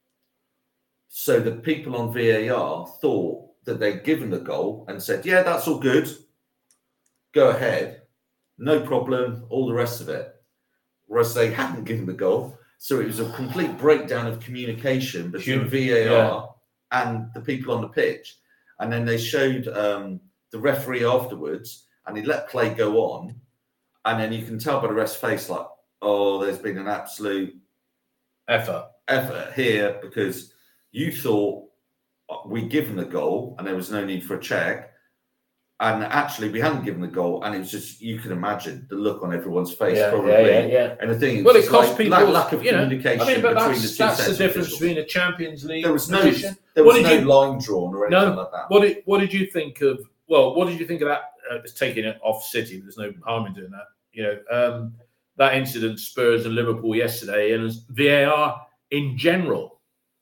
So the people on V A R thought that they'd given the goal and said, yeah, that's all good. Go ahead. No problem, all the rest of it. Whereas they hadn't given the goal. So it was a complete breakdown of communication between Human- V A R and the people on the pitch. And then they showed um, the referee afterwards, and he let play go on. And then you can tell by the ref's face, like, oh, there's been an absolute Effort. effort here because you thought we'd given the goal and there was no need for a check. And actually, we hadn't given the goal. And it was just, you can imagine the look on everyone's face, Yeah, probably. yeah, yeah, yeah. And the thing is, Well, it it's costs like people, lack, lack of you know, communication I mean, but between that's the two that's sets the of difference officials. between a Champions League There was no, position. there What was did no you- line drawn or anything No. like that. What did what did you think of? Well, what did you think of that? Uh, it's taking it off City. There's no harm in doing that. You know, um, that incident, Spurs and Liverpool yesterday, and V A R in general.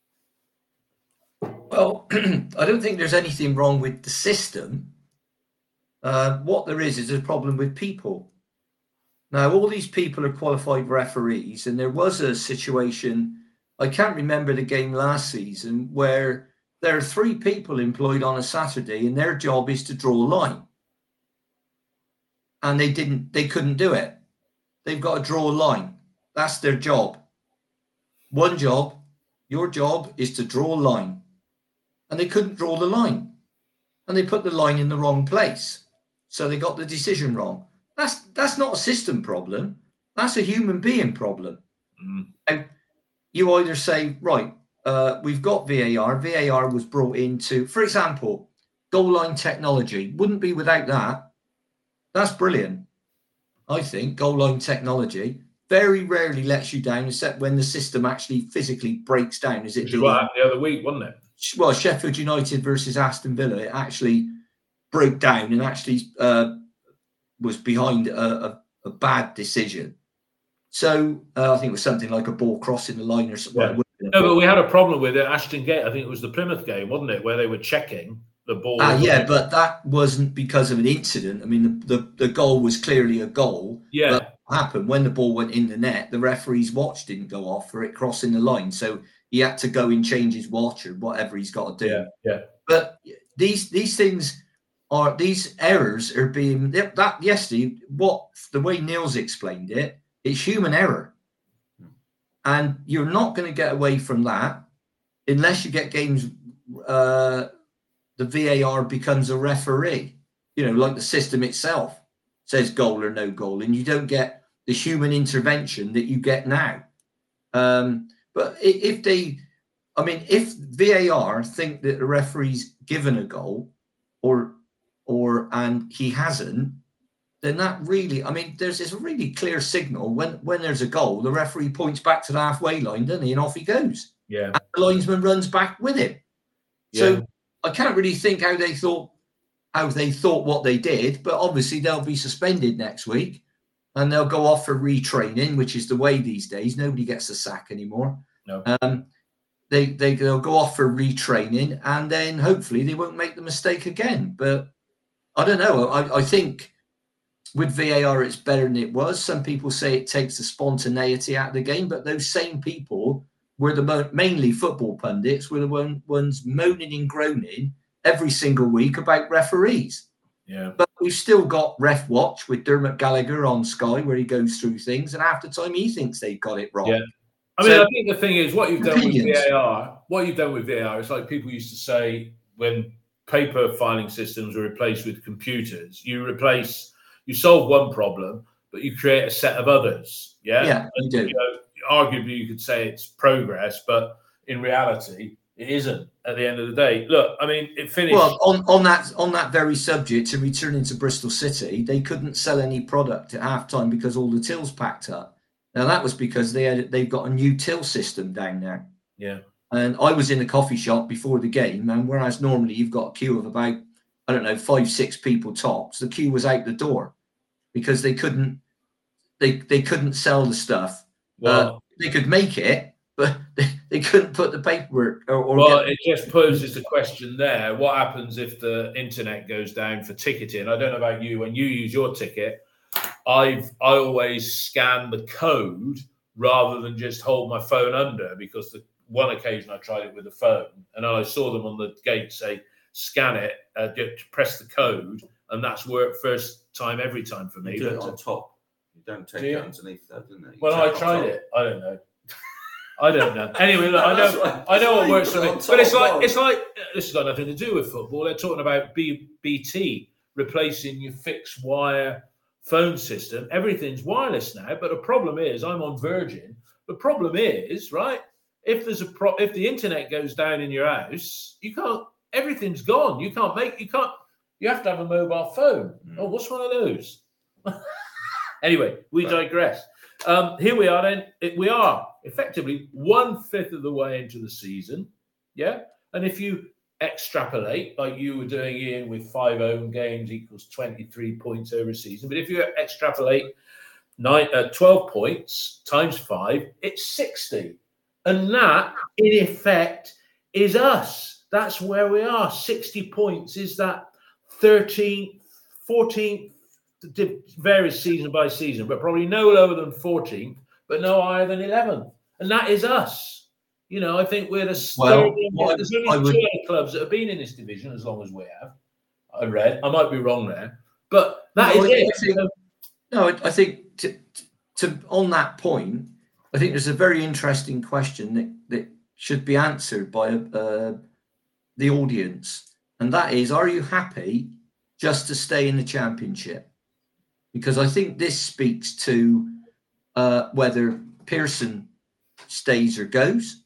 Well, I don't think there's anything wrong with the system. Uh, what there is is a problem with people. Now, all these people are qualified referees, and there was a situation, I can't remember the game last season where there are three people employed on a Saturday and their job is to draw a line. And they didn't, they couldn't do it. They've got to draw a line. That's their job. One job, your job is to draw a line. And they couldn't draw the line. And they put the line in the wrong place. So they got the decision wrong. That's that's not a system problem. That's a human being problem. Mm. And you either say, right, uh, we've got V A R. V A R was brought into, for example, goal line technology. Wouldn't be without that. That's brilliant. I think goal line technology very rarely lets you down, except when the system actually physically breaks down. Is it? Which is what happened the other week, wasn't it? Well, Sheffield United versus Aston Villa, it actually broke down and actually uh, was behind a, a, a bad decision. So uh, I think it was something like a ball crossing the line or something. Yeah. No, but we had a problem with it. Ashton Gate, I think it was the Plymouth game, wasn't it, where they were checking the ball. Ah, yeah, but that wasn't because of an incident. I mean, the, the, the goal was clearly a goal. Yeah. But what happened when the ball went in the net, the referee's watch didn't go off for it crossing the line. So he had to go and change his watch or whatever he's got to do. Yeah, yeah. But these these things are, these errors are being, that yesterday, what, the way Neil's explained it, it's human error. And you're not going to get away from that unless you get games, uh, the V A R becomes a referee, you know, like the system itself says goal or no goal, and you don't get the human intervention that you get now. Um, but if they, I mean, if V A R think that the referee's given a goal or, or, and he hasn't, then that really, I mean, there's this really clear signal when, when there's a goal, the referee points back to the halfway line, doesn't he? And off he goes. Yeah. And the linesman runs back with him. Yeah. So I can't really think how they thought, how they thought what they did, but obviously they'll be suspended next week and they'll go off for retraining, which is the way these days. Nobody gets a sack anymore. No. Um, they, they, they'll go off for retraining and then hopefully they won't make the mistake again. But I don't know. I, I think with V A R, it's better than it was. Some people say it takes the spontaneity out of the game, but those same people were the mo- mainly football pundits, were the one, ones moaning and groaning every single week about referees. Yeah. But we've still got Ref Watch with Dermot Gallagher on Sky, where he goes through things, and half the time he thinks they've got it wrong. Yeah. I mean, so, I think the thing is, what you've done opinions. with V A R, what you've done with V A R, it's like people used to say when paper filing systems were replaced with computers, you replace, you solve one problem, but you create a set of others. Yeah. Yeah, you and, do. You know, arguably, you could say it's progress, but in reality, it isn't. At the end of the day, look, I mean, it finished. Well, on, on that on that very subject, to returning to Bristol City, they couldn't sell any product at halftime because all the tills packed up. Now that was because they had they've got a new till system down there. Yeah. And I was in a coffee shop before the game, and whereas normally you've got a queue of about, I don't know, five, six people tops, the queue was out the door because they couldn't they they couldn't sell the stuff. Well, uh, they could make it, but they, they couldn't put the paperwork. Or, or well, get- it just poses the question there: what happens if the internet goes down for ticketing? I don't know about you. When you use your ticket, I've I always scan the code rather than just hold my phone under, because the one occasion I tried it with a phone and I saw them on the gate say scan it, uh, get, press the code, and that's worked first time every time for me. You do it but, on top. You don't take do it underneath that, didn't it? You well, I tried it. I don't know. I don't know. Anyway, look, I know right. I know what works for me. But it's like well. it's like this has got nothing to do with football. They're talking about B T replacing your fixed wire phone system. Everything's wireless now. But the problem is, I'm on Virgin. The problem is, right? If there's a pro- if the internet goes down in your house, you can't. Everything's gone. You can't make. You can't. You have to have a mobile phone. Mm. Oh, what's one of those? Anyway, we digress. Um, here we are then. It, we are effectively one fifth of the way into the season. Yeah. And if you extrapolate, like you were doing, Ian, with five home games equals twenty-three points over a season. But if you extrapolate nine, uh, twelve points times five, it's sixty. And that, in effect, is us. That's where we are. sixty points is that thirteen, fourteen, varies season by season, but probably no lower than fourteenth, but no higher than eleventh. And that is us. You know, I think we're the Well, third. what There's I only would- two other clubs that have been in this division as long as we have. I read. I might be wrong there, but that No, is I- it. I think- No, I, I think to, to on that point, I think there's a very interesting question that, that should be answered by uh, the audience, and that is: are you happy just to stay in the Championship? Because I think this speaks to uh, whether Pearson stays or goes,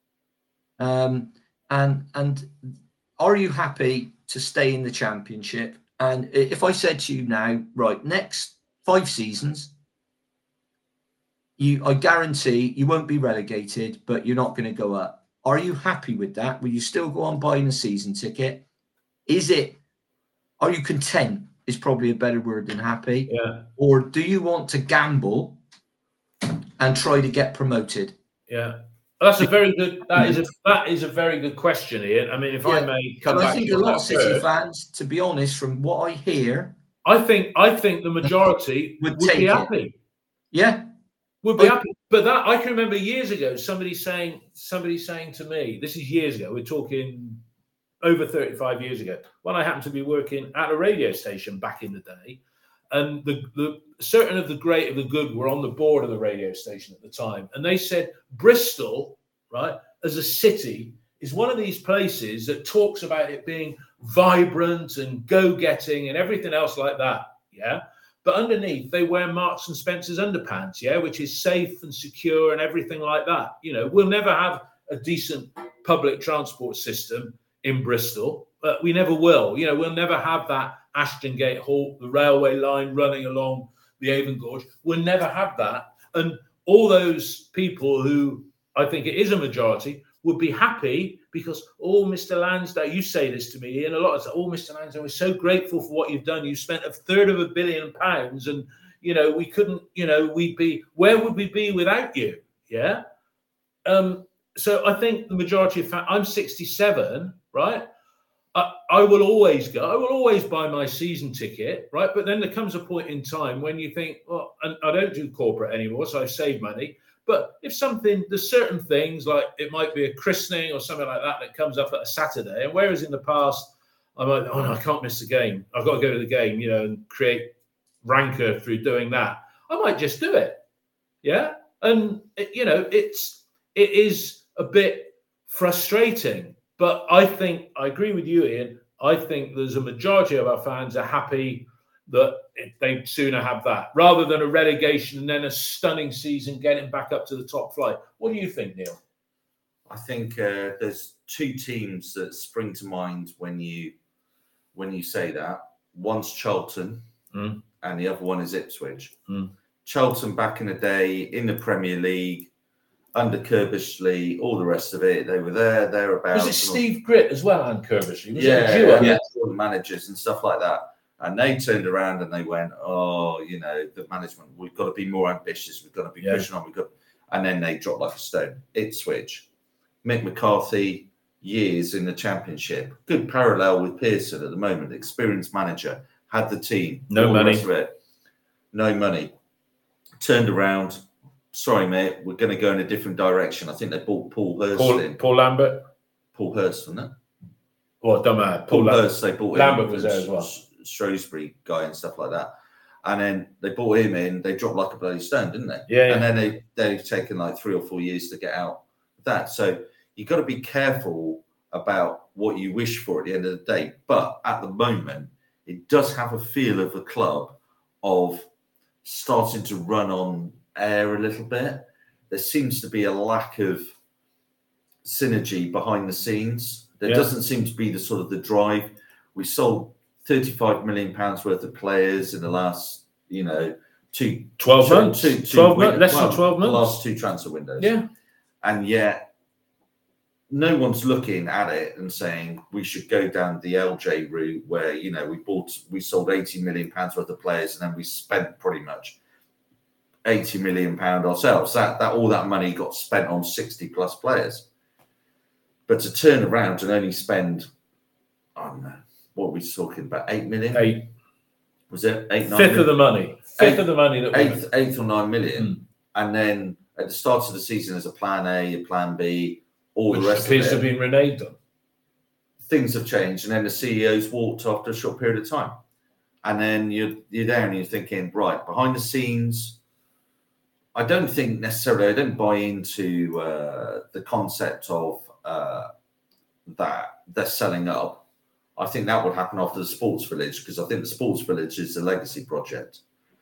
um, and and are you happy to stay in the Championship? And if I said to you now, right, next five seasons, you I guarantee you won't be relegated, but you're not going to go up. Are you happy with that? Will you still go on buying a season ticket? Is it? Are you content? Is probably a better word than happy. Yeah. Or do you want to gamble and try to get promoted? Yeah. That's a very good. That is a that is a very good question, Ian. I mean, if I Yeah. may come And back I think to a lot that of City first, fans, to be honest, from what I hear, I think I think the majority Would would, take be it. happy. yeah, Would be I- happy. But that I can remember years ago, somebody saying somebody saying to me, this is years ago. We're talking over thirty-five years ago, when I happened to be working at a radio station back in the day, and the, the certain of the great of the good were on the board of the radio station at the time, and they said Bristol, right, as a city, is one of these places that talks about it being vibrant and go-getting and everything else like that, yeah. But underneath, they wear Marks and Spencer's underpants, yeah, which is safe and secure and everything like that. You know, we'll never have a decent public transport system in Bristol, but we never will. You know, we'll never have that Ashton Gate Halt, the railway line running along the Avon Gorge. We'll never have that. And all those people who, I think it is a majority, would be happy because, oh, Mister Lansdowne, you say this to me, Ian, a lot of time, oh, Mister Lansdowne, we're so grateful for what you've done. You spent a third of a billion pounds and, you know, we couldn't, you know, we'd be, where would we be without you? Yeah. Um, so I think the majority of, fa- I'm sixty-seven, right? I, I will always go, I will always buy my season ticket, right? But then there comes a point in time when you think, well, and I don't do corporate anymore, so I save money. But if something, there's certain things like it might be a christening or something like that that comes up at a Saturday. And whereas in the past, I'm like, oh no, I can't miss the game. I've got to go to the game, you know, and create rancor through doing that. I might just do it. Yeah. And, it, you know, it's, it is a bit frustrating. But I think, I agree with you, Ian. I think there's a majority of our fans are happy that they'd sooner have that rather than a relegation and then a stunning season getting back up to the top flight. What do you think, Neil? I think uh, there's two teams that spring to mind when you when you say that. One's Charlton, Mm. and the other one is Ipswich. Mm. Charlton back in the day in the Premier League, under Kerbishley, all the rest of it. They were there, thereabouts. Was it Steve Gritt as well and Kerbishley? Was yeah, it a duo? yeah, all the managers and stuff like that. And they turned around and they went, oh, you know, the management, we've got to be more ambitious. We've got to be Yeah. pushing on. We've got, and then they dropped like a stone. Ipswich, Mick McCarthy, years in the Championship. Good parallel with Pearson at the moment. Experienced manager, had the team. No all the money. rest of it. No money. Turned around. Sorry, mate, we're going to go in a different direction. I think they bought Paul Hurst Paul, in. Paul Lambert? Paul Hurst, wasn't it? Well, it don't matter. Paul Paul Lambert. Hurst, they bought Lambert him, was there as well. S- Shrewsbury guy and stuff like that. And then they brought him in. They dropped like a bloody stone, didn't they? Yeah, yeah. And then they they've taken like three or four years to get out of that. So you've got to be careful about what you wish for at the end of the day. But at the moment, it does have a feel of a club of starting to run on air a little bit. There seems to be a lack of synergy behind the scenes. There Yeah. doesn't seem to be the sort of the drive. We sold thirty-five million pounds worth of players in the last, you know, two, twelve two- months? two- two twelve win- months? Less well, than twelve The months? last two transfer windows. Yeah. And yet, no one's looking at it and saying we should go down the L J route where, you know, we bought, we sold eighty million pounds worth of players and then we spent pretty much eighty million pounds ourselves. That, that all that money got spent on sixty plus players. But to turn around and only spend, I don't know, what are we talking about? Eight million? Eight. Was it eight, nine Fifth million? of the money. Fifth Eight- of the money that we eighth, eighth or nine million. Mm. And then at the start of the season, there's a plan A, a plan B. all Which the rest appears of to it. have been reneged on. Things have changed, and then the C E Os walked after a short period of time. And then you're, you're there and you're thinking, right, behind the scenes, I don't think necessarily, I don't buy into uh, the concept of uh, that they're selling up. I think that would happen after the Sports Village, because I think the Sports Village is a legacy project.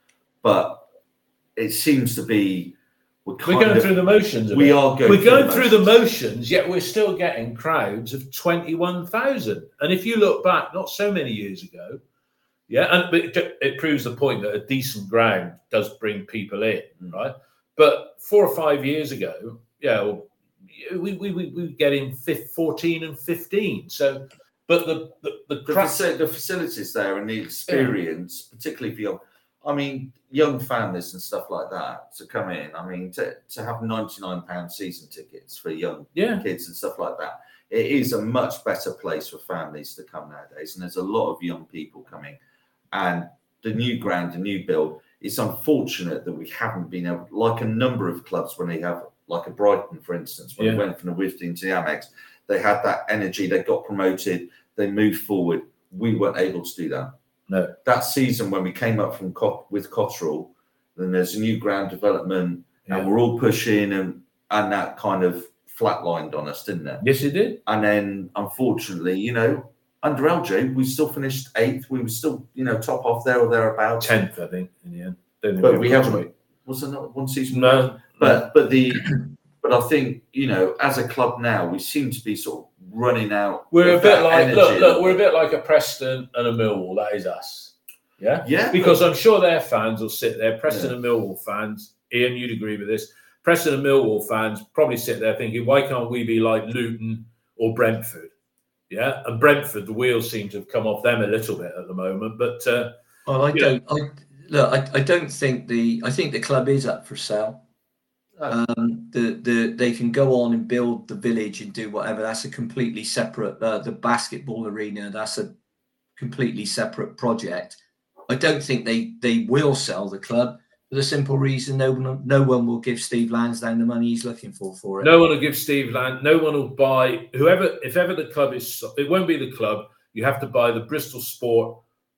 But it seems to be... We're, we're going of, through the motions. We are going We're through, going the, through motions. the motions, yet we're still getting crowds of twenty-one thousand. And if you look back, not so many years ago, yeah, and it, it proves the point that a decent ground does bring people in, Mm. right? But four or five years ago, yeah, well, we we we we get in fourteen and fifteen. So, but the the the, The, crowd, faci- the facilities there and the experience, yeah. particularly for young, I mean, young families and stuff like that to come in. I mean, to, to have ninety-nine pound season tickets for young yeah. kids and stuff like that. It is a much better place for families to come nowadays. And there's a lot of young people coming. And the new ground, the new build, it's unfortunate that we haven't been able, like a number of clubs when they have, like a Brighton, for instance, when yeah. they went from the Withdean to the Amex, they had that energy, they got promoted, they moved forward. We weren't able to do that. No. That season when we came up from Cot- with Cotterell, then there's a new ground development, yeah. and we're all pushing, and and that kind of flatlined on us, didn't it? Yes, it did. And then, unfortunately, you know, under L J, we still finished eighth. We were still, you know, top off there or thereabouts. Tenth, I think, in the end. Don't But we haven't. Was there not one season? No. But no. but the but I think, you know, as a club now, we seem to be sort of running out. We're a bit like look, energy. look. We're a bit like a Preston and a Millwall. That is us. Yeah. Yeah. Because I'm sure their fans will sit there. Preston Yeah. and Millwall fans. Ian, you'd agree with this. Preston and Millwall fans probably sit there thinking, why can't we be like Luton or Brentford? Yeah, and Brentford, the wheels seem to have come off them a little bit at the moment. But uh, well, I yeah. don't. I look. I, I don't think the. I think the club is up for sale. Oh. Um, the the they can go on and build the village and do whatever. That's a completely separate. Uh, the basketball arena. That's a completely separate project. I don't think they they will sell the club for the simple reason no one no one will give Steve Lansdown the money he's looking for for it. No one will give Steve Land. No one will buy whoever. If ever the club is, it won't be the club. You have to buy the Bristol Sport.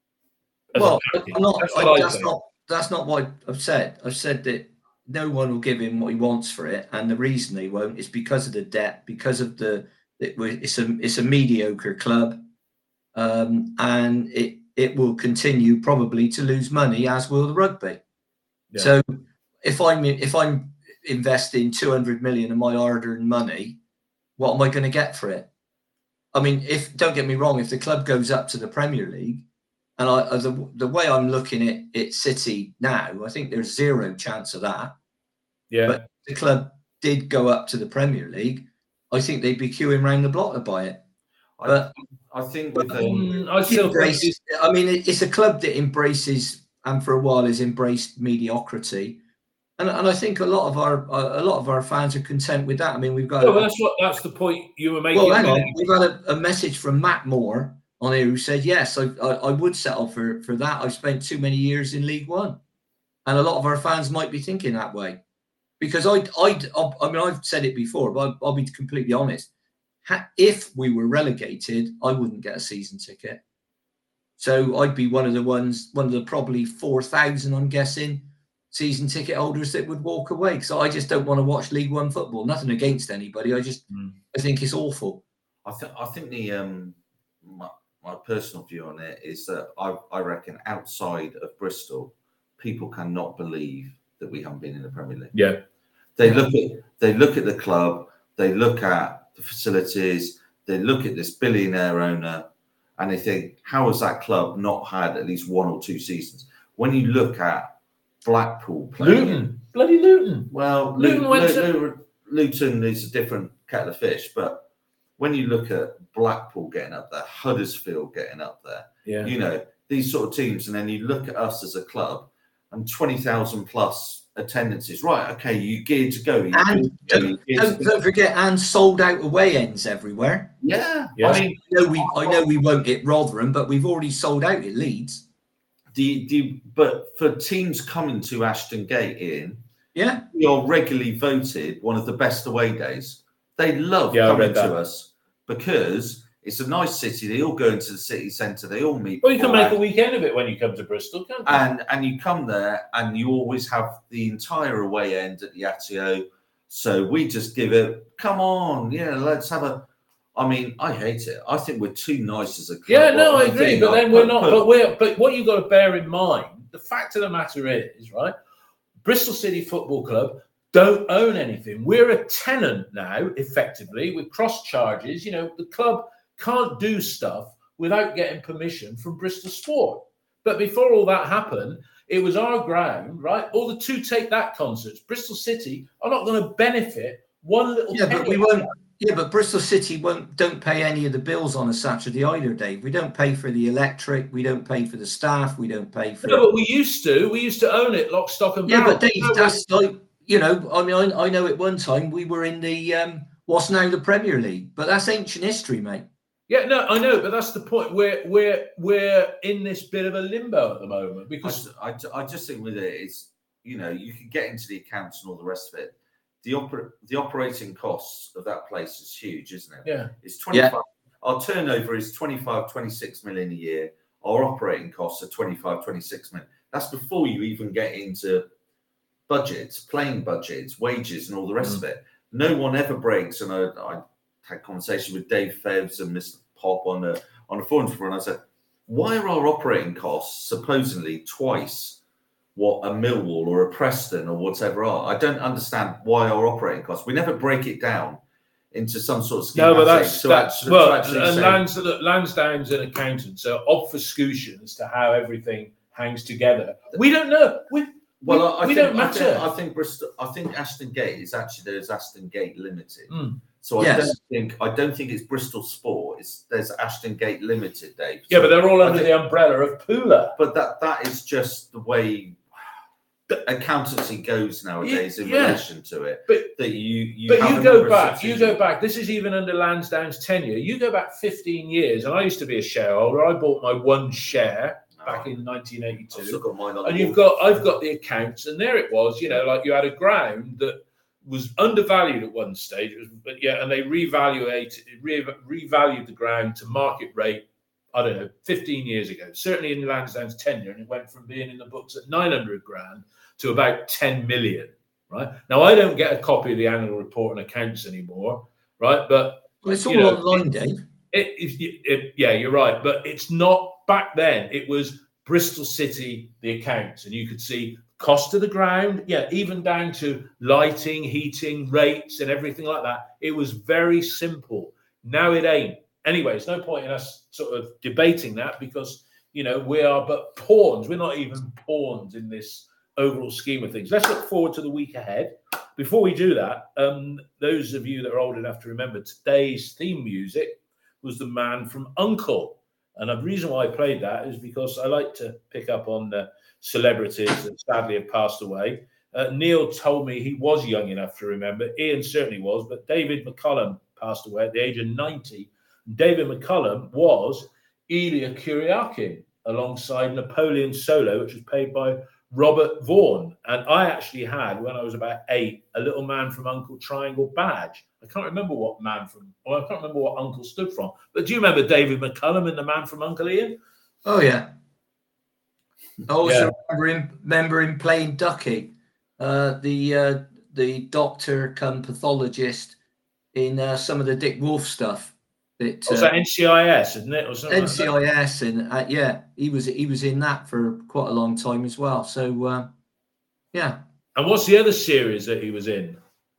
as a Well, package. I'm not, That's I, what I that's think. not that's not what I've said. I've said that no one will give him what he wants for it, and the reason they won't is because of the debt, because of the it, it's a it's a mediocre club, um, and it it will continue probably to lose money, as will the rugby. Yeah. So if I'm if I'm investing two hundred million of my hard-earned money, what am I going to get for it? I mean, if don't get me wrong, if the club goes up to the Premier League, and I the the way I'm looking at it, City now, I think there's zero chance of that. Yeah. But if the club did go up to the Premier League, I think they'd be queuing around the block to buy it. I, But I think with um, Mm, I still think embrace, it's- I mean, it, it's a club that embraces and for a while has embraced mediocrity, and and I think a lot of our a lot of our fans are content with that. I mean, we've got. well, that's what that's the point you were making. Well, hang on. We've had a, a message from Matt Moore on here who said, yes, I, I, I would settle for, for that. I've spent too many years in League One. And a lot of our fans might be thinking that way. Because I, I, I mean, I've said it before, but I'll, I'll be completely honest. Ha, if we were relegated, I wouldn't get a season ticket. So I'd be one of the ones, one of the probably four thousand, I'm guessing, season ticket holders that would walk away. Because I just don't want to watch League One football. Nothing against anybody. I just, mm. I think it's awful. I think I think the um my, my personal view on it is that I I reckon outside of Bristol, people cannot believe that we haven't been in the Premier League. Yeah, they look at they look at the club, they look at the facilities, they look at this billionaire owner, and they think, how has that club not had at least one or two seasons? When you look at Blackpool playing, Luton, bloody Luton. Well, Luton, Luton, went Luton, Luton is a different kettle of fish, but when you look at Blackpool getting up there, Huddersfield getting up there, yeah, you know, these sort of teams, and then you look at us as a club and twenty thousand plus attendances, right? Okay, you geared to go. You and don't, don't, to don't forget, and sold out away ends everywhere. Yeah, yeah. I mean, I know we, I know we won't get Rotherham, but we've already sold out at Leeds. The the but for teams coming to Ashton Gate, in yeah, we are regularly voted one of the best away days. They love Yeah, I coming read that. to us because it's a nice city. They all go into the city centre. They all meet. Well, you can make a beforehand. weekend of it when you come to Bristol, can't you? And and you come there and you always have the entire away end at the Atio. So we just give it, come on, yeah, let's have a. I mean, I hate it. I think we're too nice as a club. Yeah, no, Well, I the agree. thing, But I then we're put- not. put- But we're. But what you've got to bear in mind, the fact of the matter is, right? Bristol City Football Club don't own anything. We're a tenant now, effectively, with cross charges. You know, the club can't do stuff without getting permission from Bristol Sport. But before all that happened, it was our ground, right? All the two Take That concerts, Bristol City are not going to benefit one little. Yeah, but penny. we won't. Yeah, but Bristol City won't don't pay any of the bills on a Saturday either, Dave. We don't pay for the electric. We don't pay for the staff. We don't pay for. No, but we used to. We used to own it, lock, stock, and Yeah, barrel. but Dave, No, that's like, you know, I mean, I, I know at one time we were in the um, what's now the Premier League, but that's ancient history, mate. Yeah, no, I know, but that's the point. We're we're we're in this bit of a limbo at the moment because I, I, I just think with it, it's, you know, you can get into the accounts and all the rest of it. The oper- the operating costs of that place is huge, isn't it? yeah, It's twenty-five. Our turnover is twenty-five, twenty-six million a year. Our operating costs are twenty-five, twenty-six million. That's before you even get into budgets, playing budgets, wages, and all the rest Mm. of it. No one ever breaks. And I, I had a conversation with Dave Febbs and Mister Pop on a on a forum, and I said, why are our operating costs supposedly twice what a Millwall or a Preston or whatever are? I don't understand why our operating costs. We never break it down into some sort of scheme. no, but that's to that's actually- well, to actually and say- Lans, Lansdown's an accountant, so obfuscation as to how everything hangs together. We don't know. We Well, I, I we think, don't I think matter. I think Bristol. I think Ashton Gate is actually there's Ashton Gate Limited. Mm. So I Yes. don't think I don't think it's Bristol Sport. It's there's Ashton Gate Limited, Dave. yeah, So but they're all I under think- the umbrella of Pula. But that that is just the way accountancy goes nowadays in Yeah. relation to it. But- that you you But have you a go number of back, you go subsidiaries. back. This is even under Lansdown's tenure. You go back fifteen years, and I used to be a shareholder. I bought my one share back in nineteen I've eighty-two. still got mine on And the you've wall. got, I've got the accounts, and there it was. You know, like you had a ground that was undervalued at one stage, it was, but yeah, and they revaluated, re, revalued the ground to market rate. I don't know, fifteen years ago. Certainly in Lansdown's tenure, and it went from being in the books at nine hundred grand to about ten million. Right now, I don't get a copy of the annual report and accounts anymore. Right, but Well, it's all You know, online, Dave. it, it, it, yeah, you're right, but it's not back then. It was Bristol City, the accounts, and you could see cost of the ground, yeah, even down to lighting, heating, rates, and everything like that. It was very simple. Now it ain't. Anyway, it's no point in us sort of debating that because you know we are but pawns. We're not even pawns in this overall scheme of things. Let's look forward to the week ahead. Before we do that, um, those of you that are old enough to remember today's theme music was The Man from Uncle. And the reason why I played that is because I like to pick up on the celebrities that sadly have passed away. Uh, Neil told me he was young enough to remember. Ian certainly was, but David McCullum passed away at the age of ninety. David McCullum was Elia Kyriakin alongside Napoleon Solo, which was played by Robert Vaughan. And I actually had, when I was about eight, a little Man from Uncle triangle badge. I can't remember what Man from, or I can't remember what Uncle stood from. But do you remember David McCullum and the Man from Uncle, Ian? Oh yeah. I also Yeah. remember him, remember him playing Ducky, uh, the uh, the doctor come pathologist in uh, some of the Dick Wolf stuff. That, Was uh, that N C I S, isn't it? Or something N C I S, and uh, yeah, he was he was in that for quite a long time as well. So uh, yeah. And what's the other series that he was in?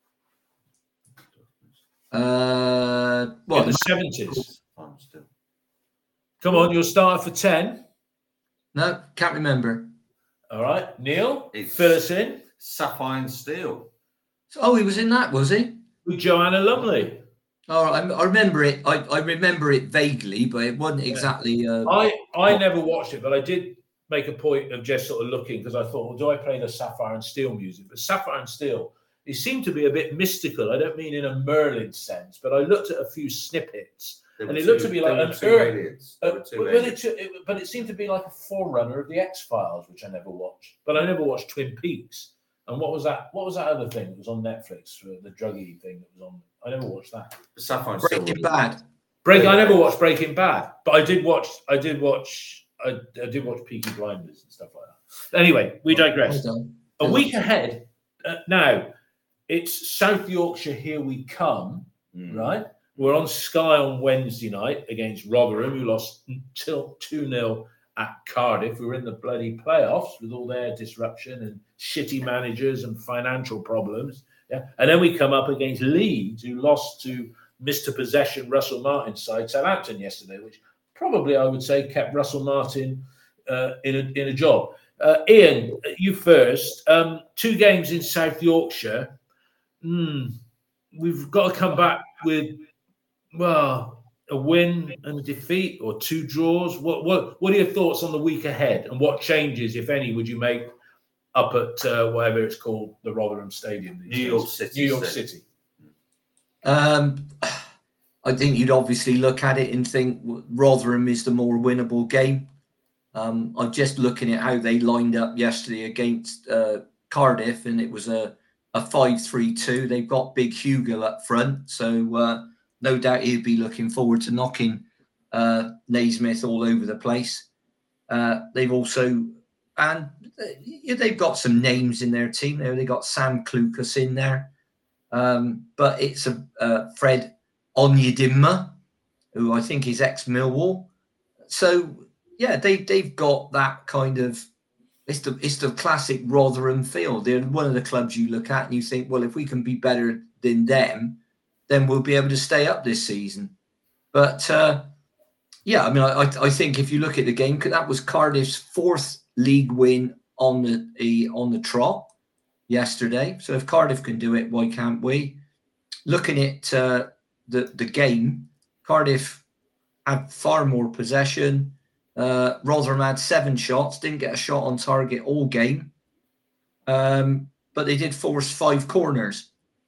Uh, What, well, in the seventies. I'm still- Come on, you'll start for ten. no, can't remember. All right, Neil, It's- fill us in Sapphire and Steel. Oh, he was in that, was he? with Joanna Lumley. Oh, I, I remember it. I, I remember it vaguely, but it wasn't exactly. Uh, I, I never watched it, but I did make a point of just sort of looking because I thought, well, do I play the Sapphire and Steel music? But Sapphire and Steel, it seemed to be a bit mystical. I don't mean in a Merlin sense, but I looked at a few snippets. There And were it looked two- to be there like were an two Earth- aliens. Uh, There were two but, aliens. it, it, but it seemed to be like a forerunner of the X-Files, which I never watched. But I never watched Twin Peaks. And what was that? What was that other thing that was on Netflix? uh, The druggy thing that was on? I never watched that. Sapphire and Breaking Silver. Bad. Break. I never watched Breaking Bad, but I did watch. I did watch. I, I did watch Peaky Blinders and stuff like that. Anyway, we digress. Well done. A week ahead. Uh, now, it's South Yorkshire. Here we come. Mm. Right. We're on Sky on Wednesday night against Rotherham, who lost till two nil at Cardiff. We were in the bloody playoffs with all their disruption and shitty managers and financial problems. Yeah. And then we come up against Leeds, who lost to Mister Possession Russell Martin's side, Southampton, yesterday, which probably I would say kept Russell Martin uh, in, a, in a job. Uh, Ian, you first. Um, two games in South Yorkshire. Mm, we've got to come back with, well, a win and a defeat or two draws. What what what are your thoughts on the week ahead, and what changes, if any, would you make up at uh, whatever it's called, the Rotherham Stadium? New York City. New York City. Um, I think you'd obviously look at it and think Rotherham is the more winnable game. Um, I'm just looking at how they lined up yesterday against uh, Cardiff, and it was a, a five three two. They've got Big Hugill up front, so uh, no doubt he'd be looking forward to knocking uh, Naismith all over the place. Uh, they've also, and uh, they've got some names in their team there. They got Sam Klukas in there, um, but it's a uh, Fred Onyedinma, who I think is ex-Millwall. So yeah, they they've got that kind of. It's the it's the classic Rotherham feel. They're one of the clubs you look at and you think, well, if we can be better than them, then we'll be able to stay up this season. But uh, yeah, I mean, I I think if you look at the game, that was Cardiff's fourth league win on the, the on the trot yesterday. So if Cardiff can do it, why can't we? Looking at uh, the the game, Cardiff had far more possession. Uh, Rotherham had seven shots, didn't get a shot on target all game, um, but they did force five corners.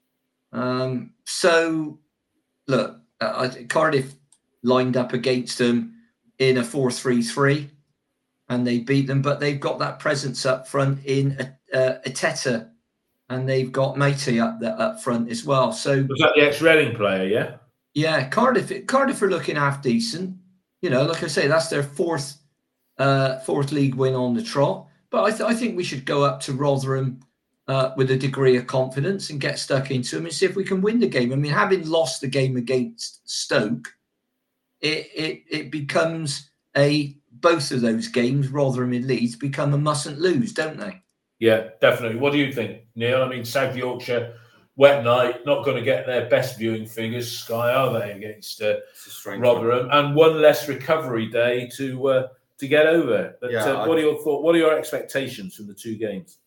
Um, so, look, uh, Cardiff lined up against them in a four three three, and they beat them, but they've got that presence up front in uh, Ateta, and they've got Matey up the, up front as well. So was that the ex-Reading player, yeah? Yeah, Cardiff, Cardiff are looking half decent. You know, like I say, that's their fourth uh, fourth league win on the trot. But I, th- I think we should go up to Rotherham uh, with a degree of confidence and get stuck into them and see if we can win the game. I mean, having lost the game against Stoke, it it, it becomes a, both of those games, Rotherham and Leeds, become a mustn't lose, don't they? Yeah, definitely. What do you think, Neil? I mean, South Yorkshire, wet night, not going to get their best viewing figures, Sky, are they, against uh, Rotherham, one. And one less recovery day to uh, to get over. But yeah, uh, what I, are your thought? What are your expectations from the two games?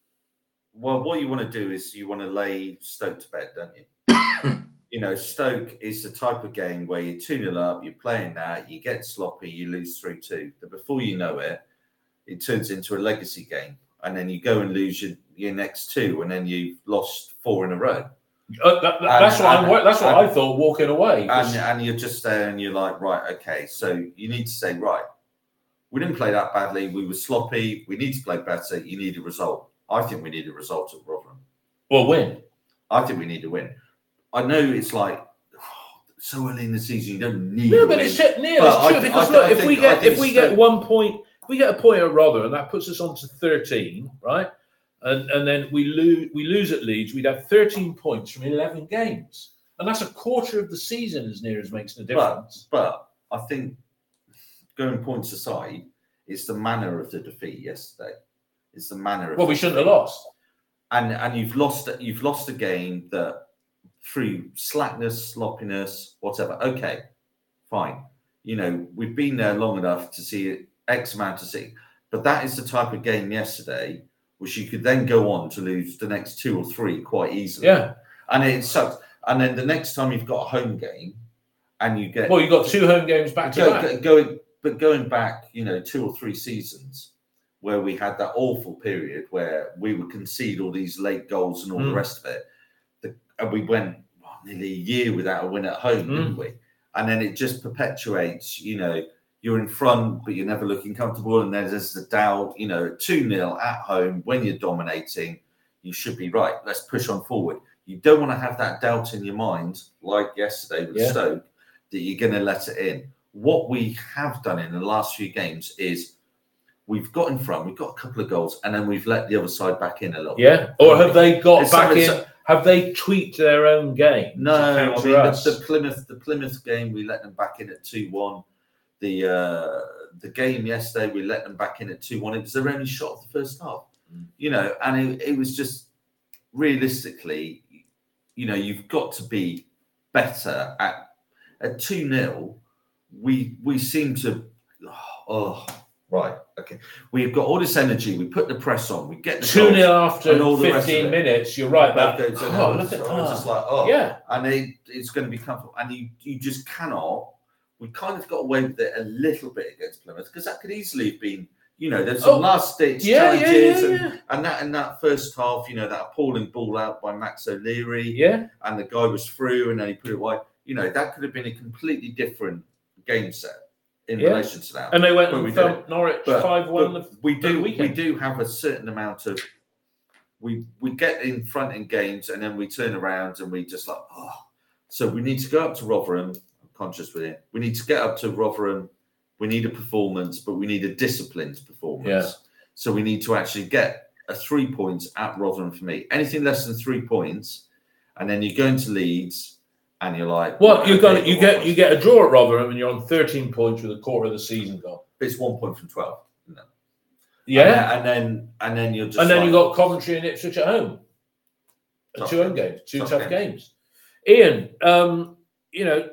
Well, what you want to do is you want to lay Stoke to bed, don't you? You know, Stoke is the type of game where you're two nil up, you're playing that, you get sloppy, you lose three two. But before you know it, it turns into a legacy game. And then you go and lose your, your next two, and then you've lost four in a row. Uh, that, that, and, that's what, and, I, that's what and, I thought walking away. And, and you're just there and you're like, right, okay. So you need to say, right, we didn't play that badly. We were sloppy. We need to play better. You need a result. I think we need a result at Rotherham. Well, win. I think we need to win. I know it's like oh, so early in the season, you don't need. No, to but win. it's, Neil, it's But true I- because I- look, I if think- we I get think if we Stoke- get one point, if we get a point at Rotherham, that puts us on to thirteen, right? And and then we lose we lose at Leeds, we'd have thirteen points from eleven games, and that's a quarter of the season, as near as makes no difference. But, but I think going points aside, it's the manner of the defeat yesterday. It's the manner of Well, the we shouldn't have defeat. lost. And and you've lost you've lost a game that through slackness, sloppiness, whatever. Okay, fine. You know, we've been there long enough to see X amount to see. But that is the type of game yesterday which you could then go on to lose the next two or three quite easily. Yeah. And it sucks. And then the next time you've got a home game and you get Well, you've got two home games back to go, back. go, going but going back, you know, two or three seasons where we had that awful period where we would concede all these late goals and all Mm. the rest of it. The, and we went well, nearly a year without a win at home, Mm. didn't we? And then it just perpetuates, you know, you're in front, but you're never looking comfortable. And then there's the doubt, you know, two nil at home when you're dominating, you should be right. Let's push on forward. You don't want to have that doubt in your mind, like yesterday with Yeah. Stoke, that you're going to let it in. What we have done in the last few games is we've got in front, we've got a couple of goals, and then we've let the other side back in a little Yeah, bit. or have they got It's back some- in? it's Have they tweaked their own game? to No, I mean counter the, us? the Plymouth, the Plymouth game, we let them back in at two one. The uh, the game yesterday, we let them back in at two one. It was their only shot of the first half, Mm. you know, and it, it was just realistically, you know, you've got to be better at at two nil. We we seem to, oh right, okay. We've got all this energy. We put the press on. We get the two goals, nil after and all the rest of fifteen it. minutes. You're right. Both That go to oh, another. look at So it's that. just like oh Yeah, and it, it's going to be comfortable. And you, you just cannot. We kind of got away with it a little bit against Plymouth because that could easily have been, you know, there's some Oh, last ditch yeah, yeah, challenges yeah, and, yeah. and that in that first half, you know, that appalling ball out by Max O'Leary, Yeah, and the guy was through and then he put it wide. You know, that could have been a completely different game set in Yeah. relation to that. and they went But we and did thumped Norwich But- five one. but we the do we weekend. do have a certain amount of we we get in front in games and then we turn around and we just like oh so we need to go up to Rotherham. I'm conscious with it. We need to get up to Rotherham. We need a performance, but we need a disciplined performance. Yeah. So we need to actually get a three points at Rotherham for me. Anything less than three points, and then you go into Leeds and you're like, Well, you got okay, you what get was- you get a draw at Rotherham, and you're on thirteen points with a quarter of the season gone. It's one point from twelve. No. Yeah, and, then- and then and then you're just and then like, you got Coventry and Ipswich at home. Tough Two home games. games, two Tough tough games. games. Ian, um, you know,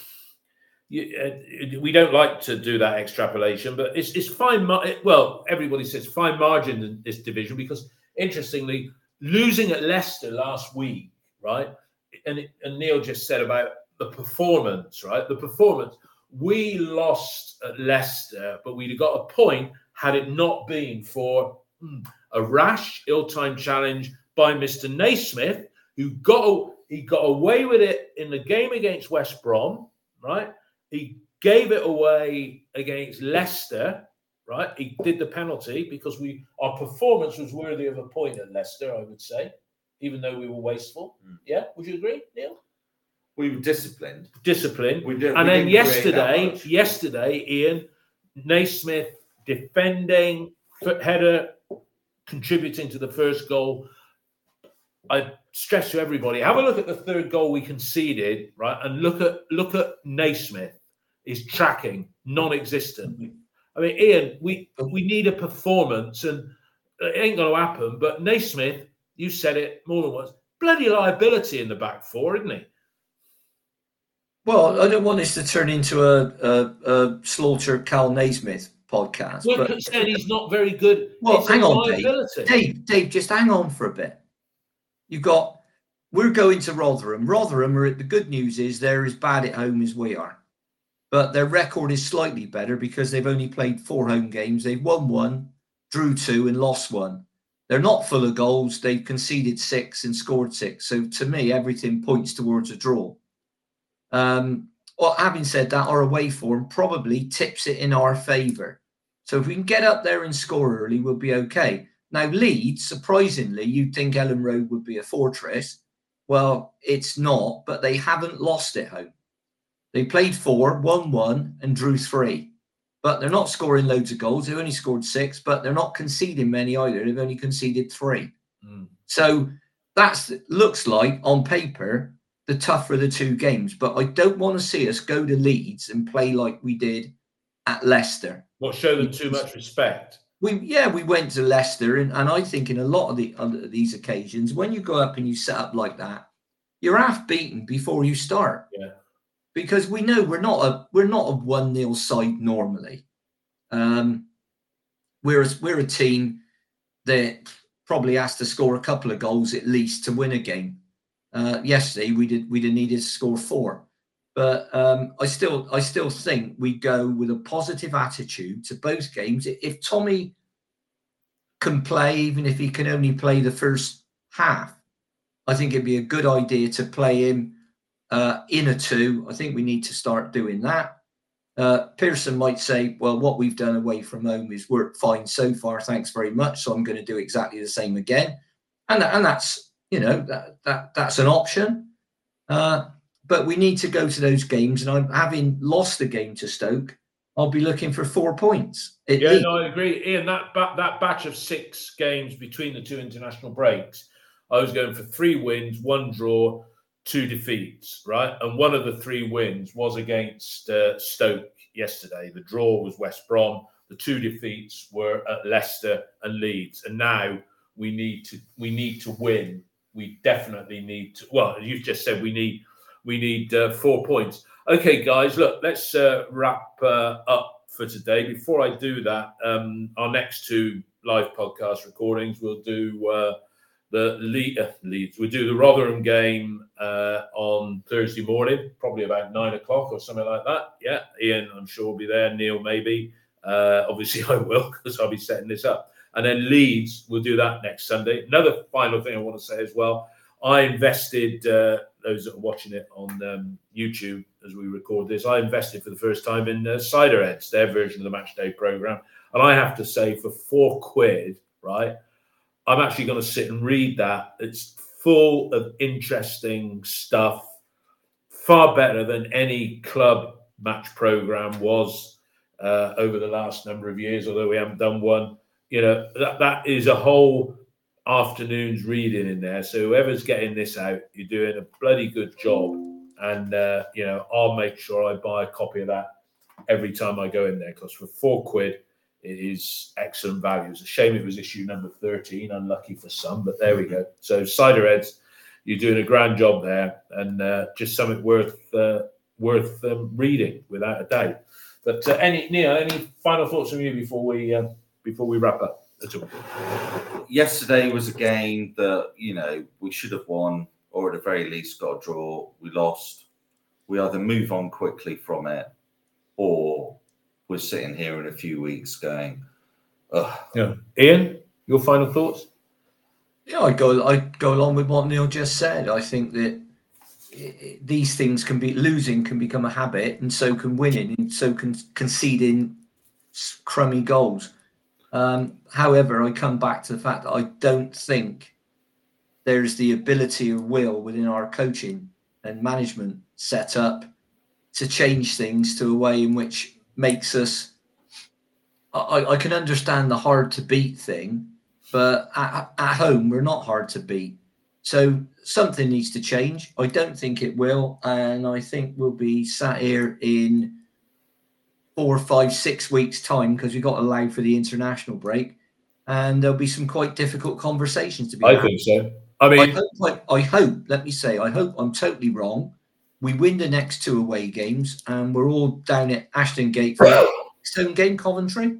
you, uh, we don't like to do that extrapolation, but it's it's fine. Mar- well, everybody says fine margin in this division because, interestingly, losing at Leicester last week, right? And and Neil just said about the performance, right? The performance. We lost at Leicester, but we'd have got a point had it not been for hmm, a rash, ill-timed challenge by Mister Naismith, who got he got away with it in the game against West Brom, right? He gave it away against Leicester, right? He did the penalty because we our performance was worthy of a point at Leicester, I would say, even though we were wasteful. Mm. Yeah, would you agree, Neil? we were disciplined. Discipline. We did, And we then didn't create that yesterday, much. yesterday, Ian, Naismith defending, foot header, contributing to the first goal. I stress to everybody, have a look at the third goal we conceded, right? And look at look at Naismith. His tracking, non-existent. I mean, Ian, we we need a performance, and it ain't going to happen. But Naismith, you said it more than once, bloody liability in the back four, isn't he? Well, I don't want this to turn into a, a, a slaughter Cal Naismith podcast. Well, but said he's not very good. Well, It's a hang on, Dave. liability. Dave, Dave, just hang on for a bit. You've got, we're going to Rotherham. Rotherham, are, the good news is they're as bad at home as we are. But their record is slightly better because they've only played four home games. They've won one, drew two, and lost one. They're not full of goals. They've conceded six and scored six. So to me, everything points towards a draw. Um, well, having said that, our away form probably tips it in our favour. So if we can get up there and score early, we'll be okay. Now, Leeds, surprisingly, you'd think Ellen Road would be a fortress. Well, it's not, but they haven't lost at home. They played four, won one, and drew three. But they're not scoring loads of goals. They've only scored six, but they're not conceding many either. They've only conceded three. Mm. So that looks like, on paper, the tougher of the two games. But I don't want to see us go to Leeds and play like we did at Leicester. Not show them too much respect. We yeah, we went to Leicester, and, and I think in a lot of the of these occasions, when you go up and you set up like that, you're half beaten before you start. Yeah. Because we know we're not a we're not a one nil side normally. Um, we're a, we're a team that probably has to score a couple of goals at least to win a game. Uh, yesterday we did we'd have needed to score four, but um, I still I still think we go with a positive attitude to both games. If Tommy can play, even if he can only play the first half, I think it'd be a good idea to play him uh, in a two. I think we need to start doing that. Uh, Pearson might say, well, what we've done away from home is worked fine so far. Thanks very much. So I'm going to do exactly the same again. And, and that's you know, that, that that's an option. Uh, but we need to go to those games, and I'm having lost the game to Stoke, I'll be looking for four points. Yeah, least. no, I agree. Ian, that ba- that batch of six games between the two international breaks, I was going for three wins, one draw, two defeats, right? And one of the three wins was against uh, Stoke yesterday. The draw was West Brom. The two defeats were at Leicester and Leeds. And now we need to we need to win. We definitely need to. Well, you've just said we need we need uh, four points. Okay, guys, look, let's uh, wrap uh, up for today. Before I do that, um, our next two live podcast recordings, we'll do uh, the Le- uh, Leeds. We'll do the Rotherham game uh, on Thursday morning, probably about nine o'clock or something like that. Yeah, Ian, I'm sure will be there. Neil, maybe. Uh, obviously, I will because I'll be setting this up. And then Leeds, we'll do that next Sunday. Another final thing I want to say as well. I invested, uh, those that are watching it on um, YouTube as we record this, I invested for the first time in uh, Cider Heads, their version of the Match Day programme. And I have to say, for four quid, right, I'm actually going to sit and read that. It's full of interesting stuff, far better than any club match programme was uh, over the last number of years, although we haven't done one. You know, that that is a whole afternoon's reading in there. So whoever's getting this out, you're doing a bloody good job. And, uh, you know, I'll make sure I buy a copy of that every time I go in there, because for four quid, it is excellent value. It's a shame it was issue number thirteen, unlucky for some, but there we go. So Cider Heads, you're doing a grand job there, and uh, just something worth uh, worth um, reading without a doubt. But uh, any Neil, any final thoughts from you before we uh, before we wrap up? At all? Yesterday was a game that, you know, we should have won, or at the very least got a draw. We lost. We either move on quickly from it, or we're sitting here in a few weeks going, ugh. Yeah. Ian, your final thoughts? Yeah, I go I go along with what Neil just said. I think that it, these things can be losing can become a habit, and so can winning, and so can conceding crummy goals. Um, however, I come back to the fact that I don't think there's the ability or will within our coaching and management setup to change things to a way in which makes us. I, I can understand the hard to beat thing, but at, at home we're not hard to beat. So something needs to change. I don't think it will, and I think we'll be sat here in four, five, six weeks' time, because we've got to allow for the international break, and there'll be some quite difficult conversations to be I had. think so. I mean, I hope, I, I hope, let me say, I hope I'm totally wrong. We win the next two away games, and we're all down at Ashton Gate for the next home game, Coventry.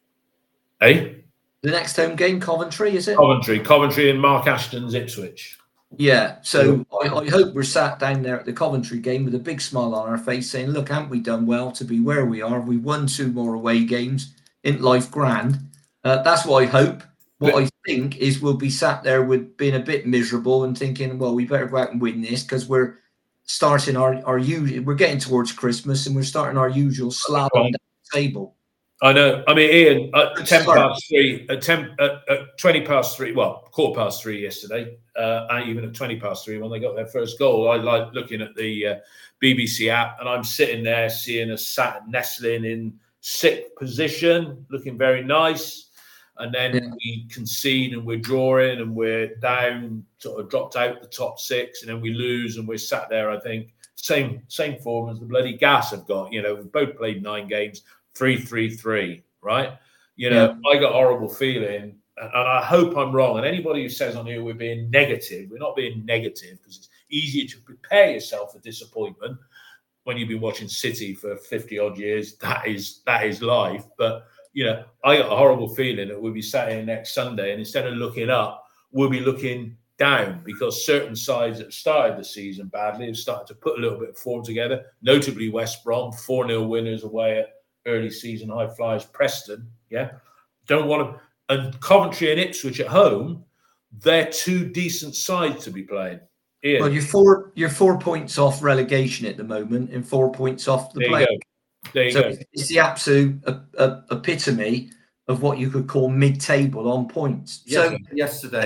eh? The next home game, Coventry, is it? Coventry, Coventry, and Mark Ashton's Ipswich. Yeah, so I, I hope we're sat down there at the Coventry game with a big smile on our face saying, look, haven't we done well to be where we are? We won two more away games. In life grand. Uh, that's what I hope. What but, I think is we'll be sat there with being a bit miserable and thinking, well, we better go out and win this, because we're starting our, our usual, we're getting towards Christmas, and we're starting our usual slab on the table. I know. I mean, Ian, at ten past three, at ten, at, at twenty past three, well, quarter past three yesterday, uh, and even at twenty past three when they got their first goal, I like looking at the uh, B B C app, and I'm sitting there seeing us sat nestling in sixth position, looking very nice, and then yeah. we concede and we're drawing and we're down, sort of dropped out the top six, and then we lose and we're sat there. I think same same form as the bloody Gas have got. You know, we've both played nine games. Three, three, three, right? You know, yeah. I got a horrible feeling, and I hope I'm wrong. And anybody who says on here we're being negative, we're not being negative, because it's easier to prepare yourself for disappointment when you've been watching City for fifty odd years. That is that is life. But you know, I got a horrible feeling that we'll be sat here next Sunday, and instead of looking up, we'll be looking down, because certain sides that started the season badly have started to put a little bit of form together. Notably, West Brom, four nil winners away at early season high flyers Preston, yeah, don't want to, and Coventry and Ipswich at home, they're two decent sides to be playing. Ian. Well, you're four, you're four points off relegation at the moment, and four points off the play. There you so go. It's the absolute uh, uh, epitome of what you could call mid-table on points. Yes, so yesterday,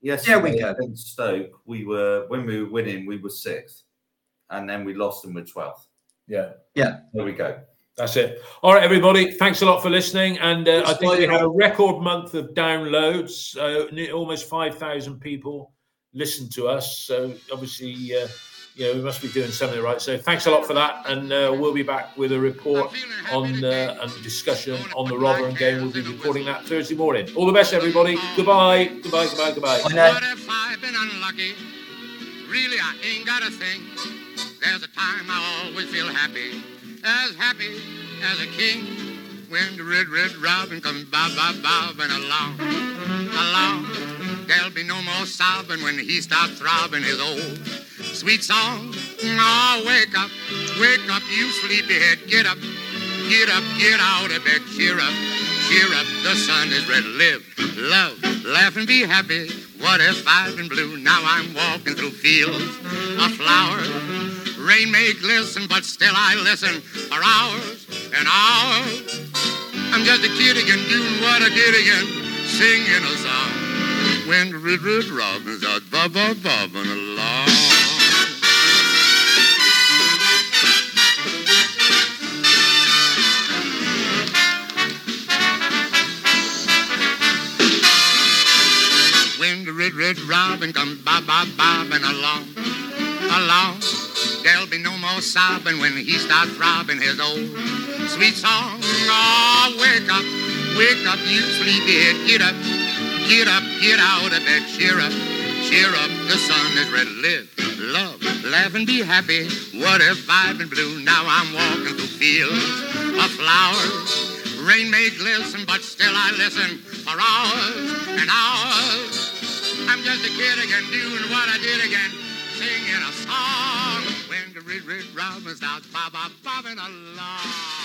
Yesterday, There we go. against Stoke, we were when we were winning, we were sixth, and then we lost and we're twelfth. Yeah. Yeah. There we go. That's it. All right, everybody. Thanks a lot for listening. And uh, I think we had a record month of downloads. Uh, almost five thousand people listened to us. So obviously, uh, you know, we must be doing something right. So thanks a lot for that. And uh, we'll be back with a report on uh, and discussion on the Rotherham game. We'll be recording that Thursday morning. All the best, everybody. Goodbye. Goodbye. Goodbye. Goodbye. Bye now. What if I've been unlucky? Really, I ain't got a thing. There's a time I always feel happy. As happy as a king when the red, red robin comes bob, bob, bobbing along, along. There'll be no more sobbing when he stops throbbing his old sweet song. Oh, wake up, wake up, you sleepyhead. Get up, get up, get out of bed. Cheer up, cheer up, the sun is red. Live, love, laugh and be happy. What if I've been blue? Now I'm walking through fields of flowers. Rain may glisten, but still I listen for hours and hours. I'm just a kid again, doing what I did again, singing a song. When the red, red robins are bob, bob, bobbing along. When the red, red robin comes bob, bob, bobbing along, along. There'll be no more sobbing when he starts throbbing his old sweet song. Oh, wake up, wake up, you sleepyhead. Get up, get up, get out of bed. Cheer up, cheer up, the sun is red. Live, love, laugh and be happy. What if I've been blue? Now I'm walking through fields of flowers. Rain may glisten, but still I listen for hours and hours. I'm just a kid again, doing what I did again, singing a song. When the red, red robin starts bob, bob, bobbing along.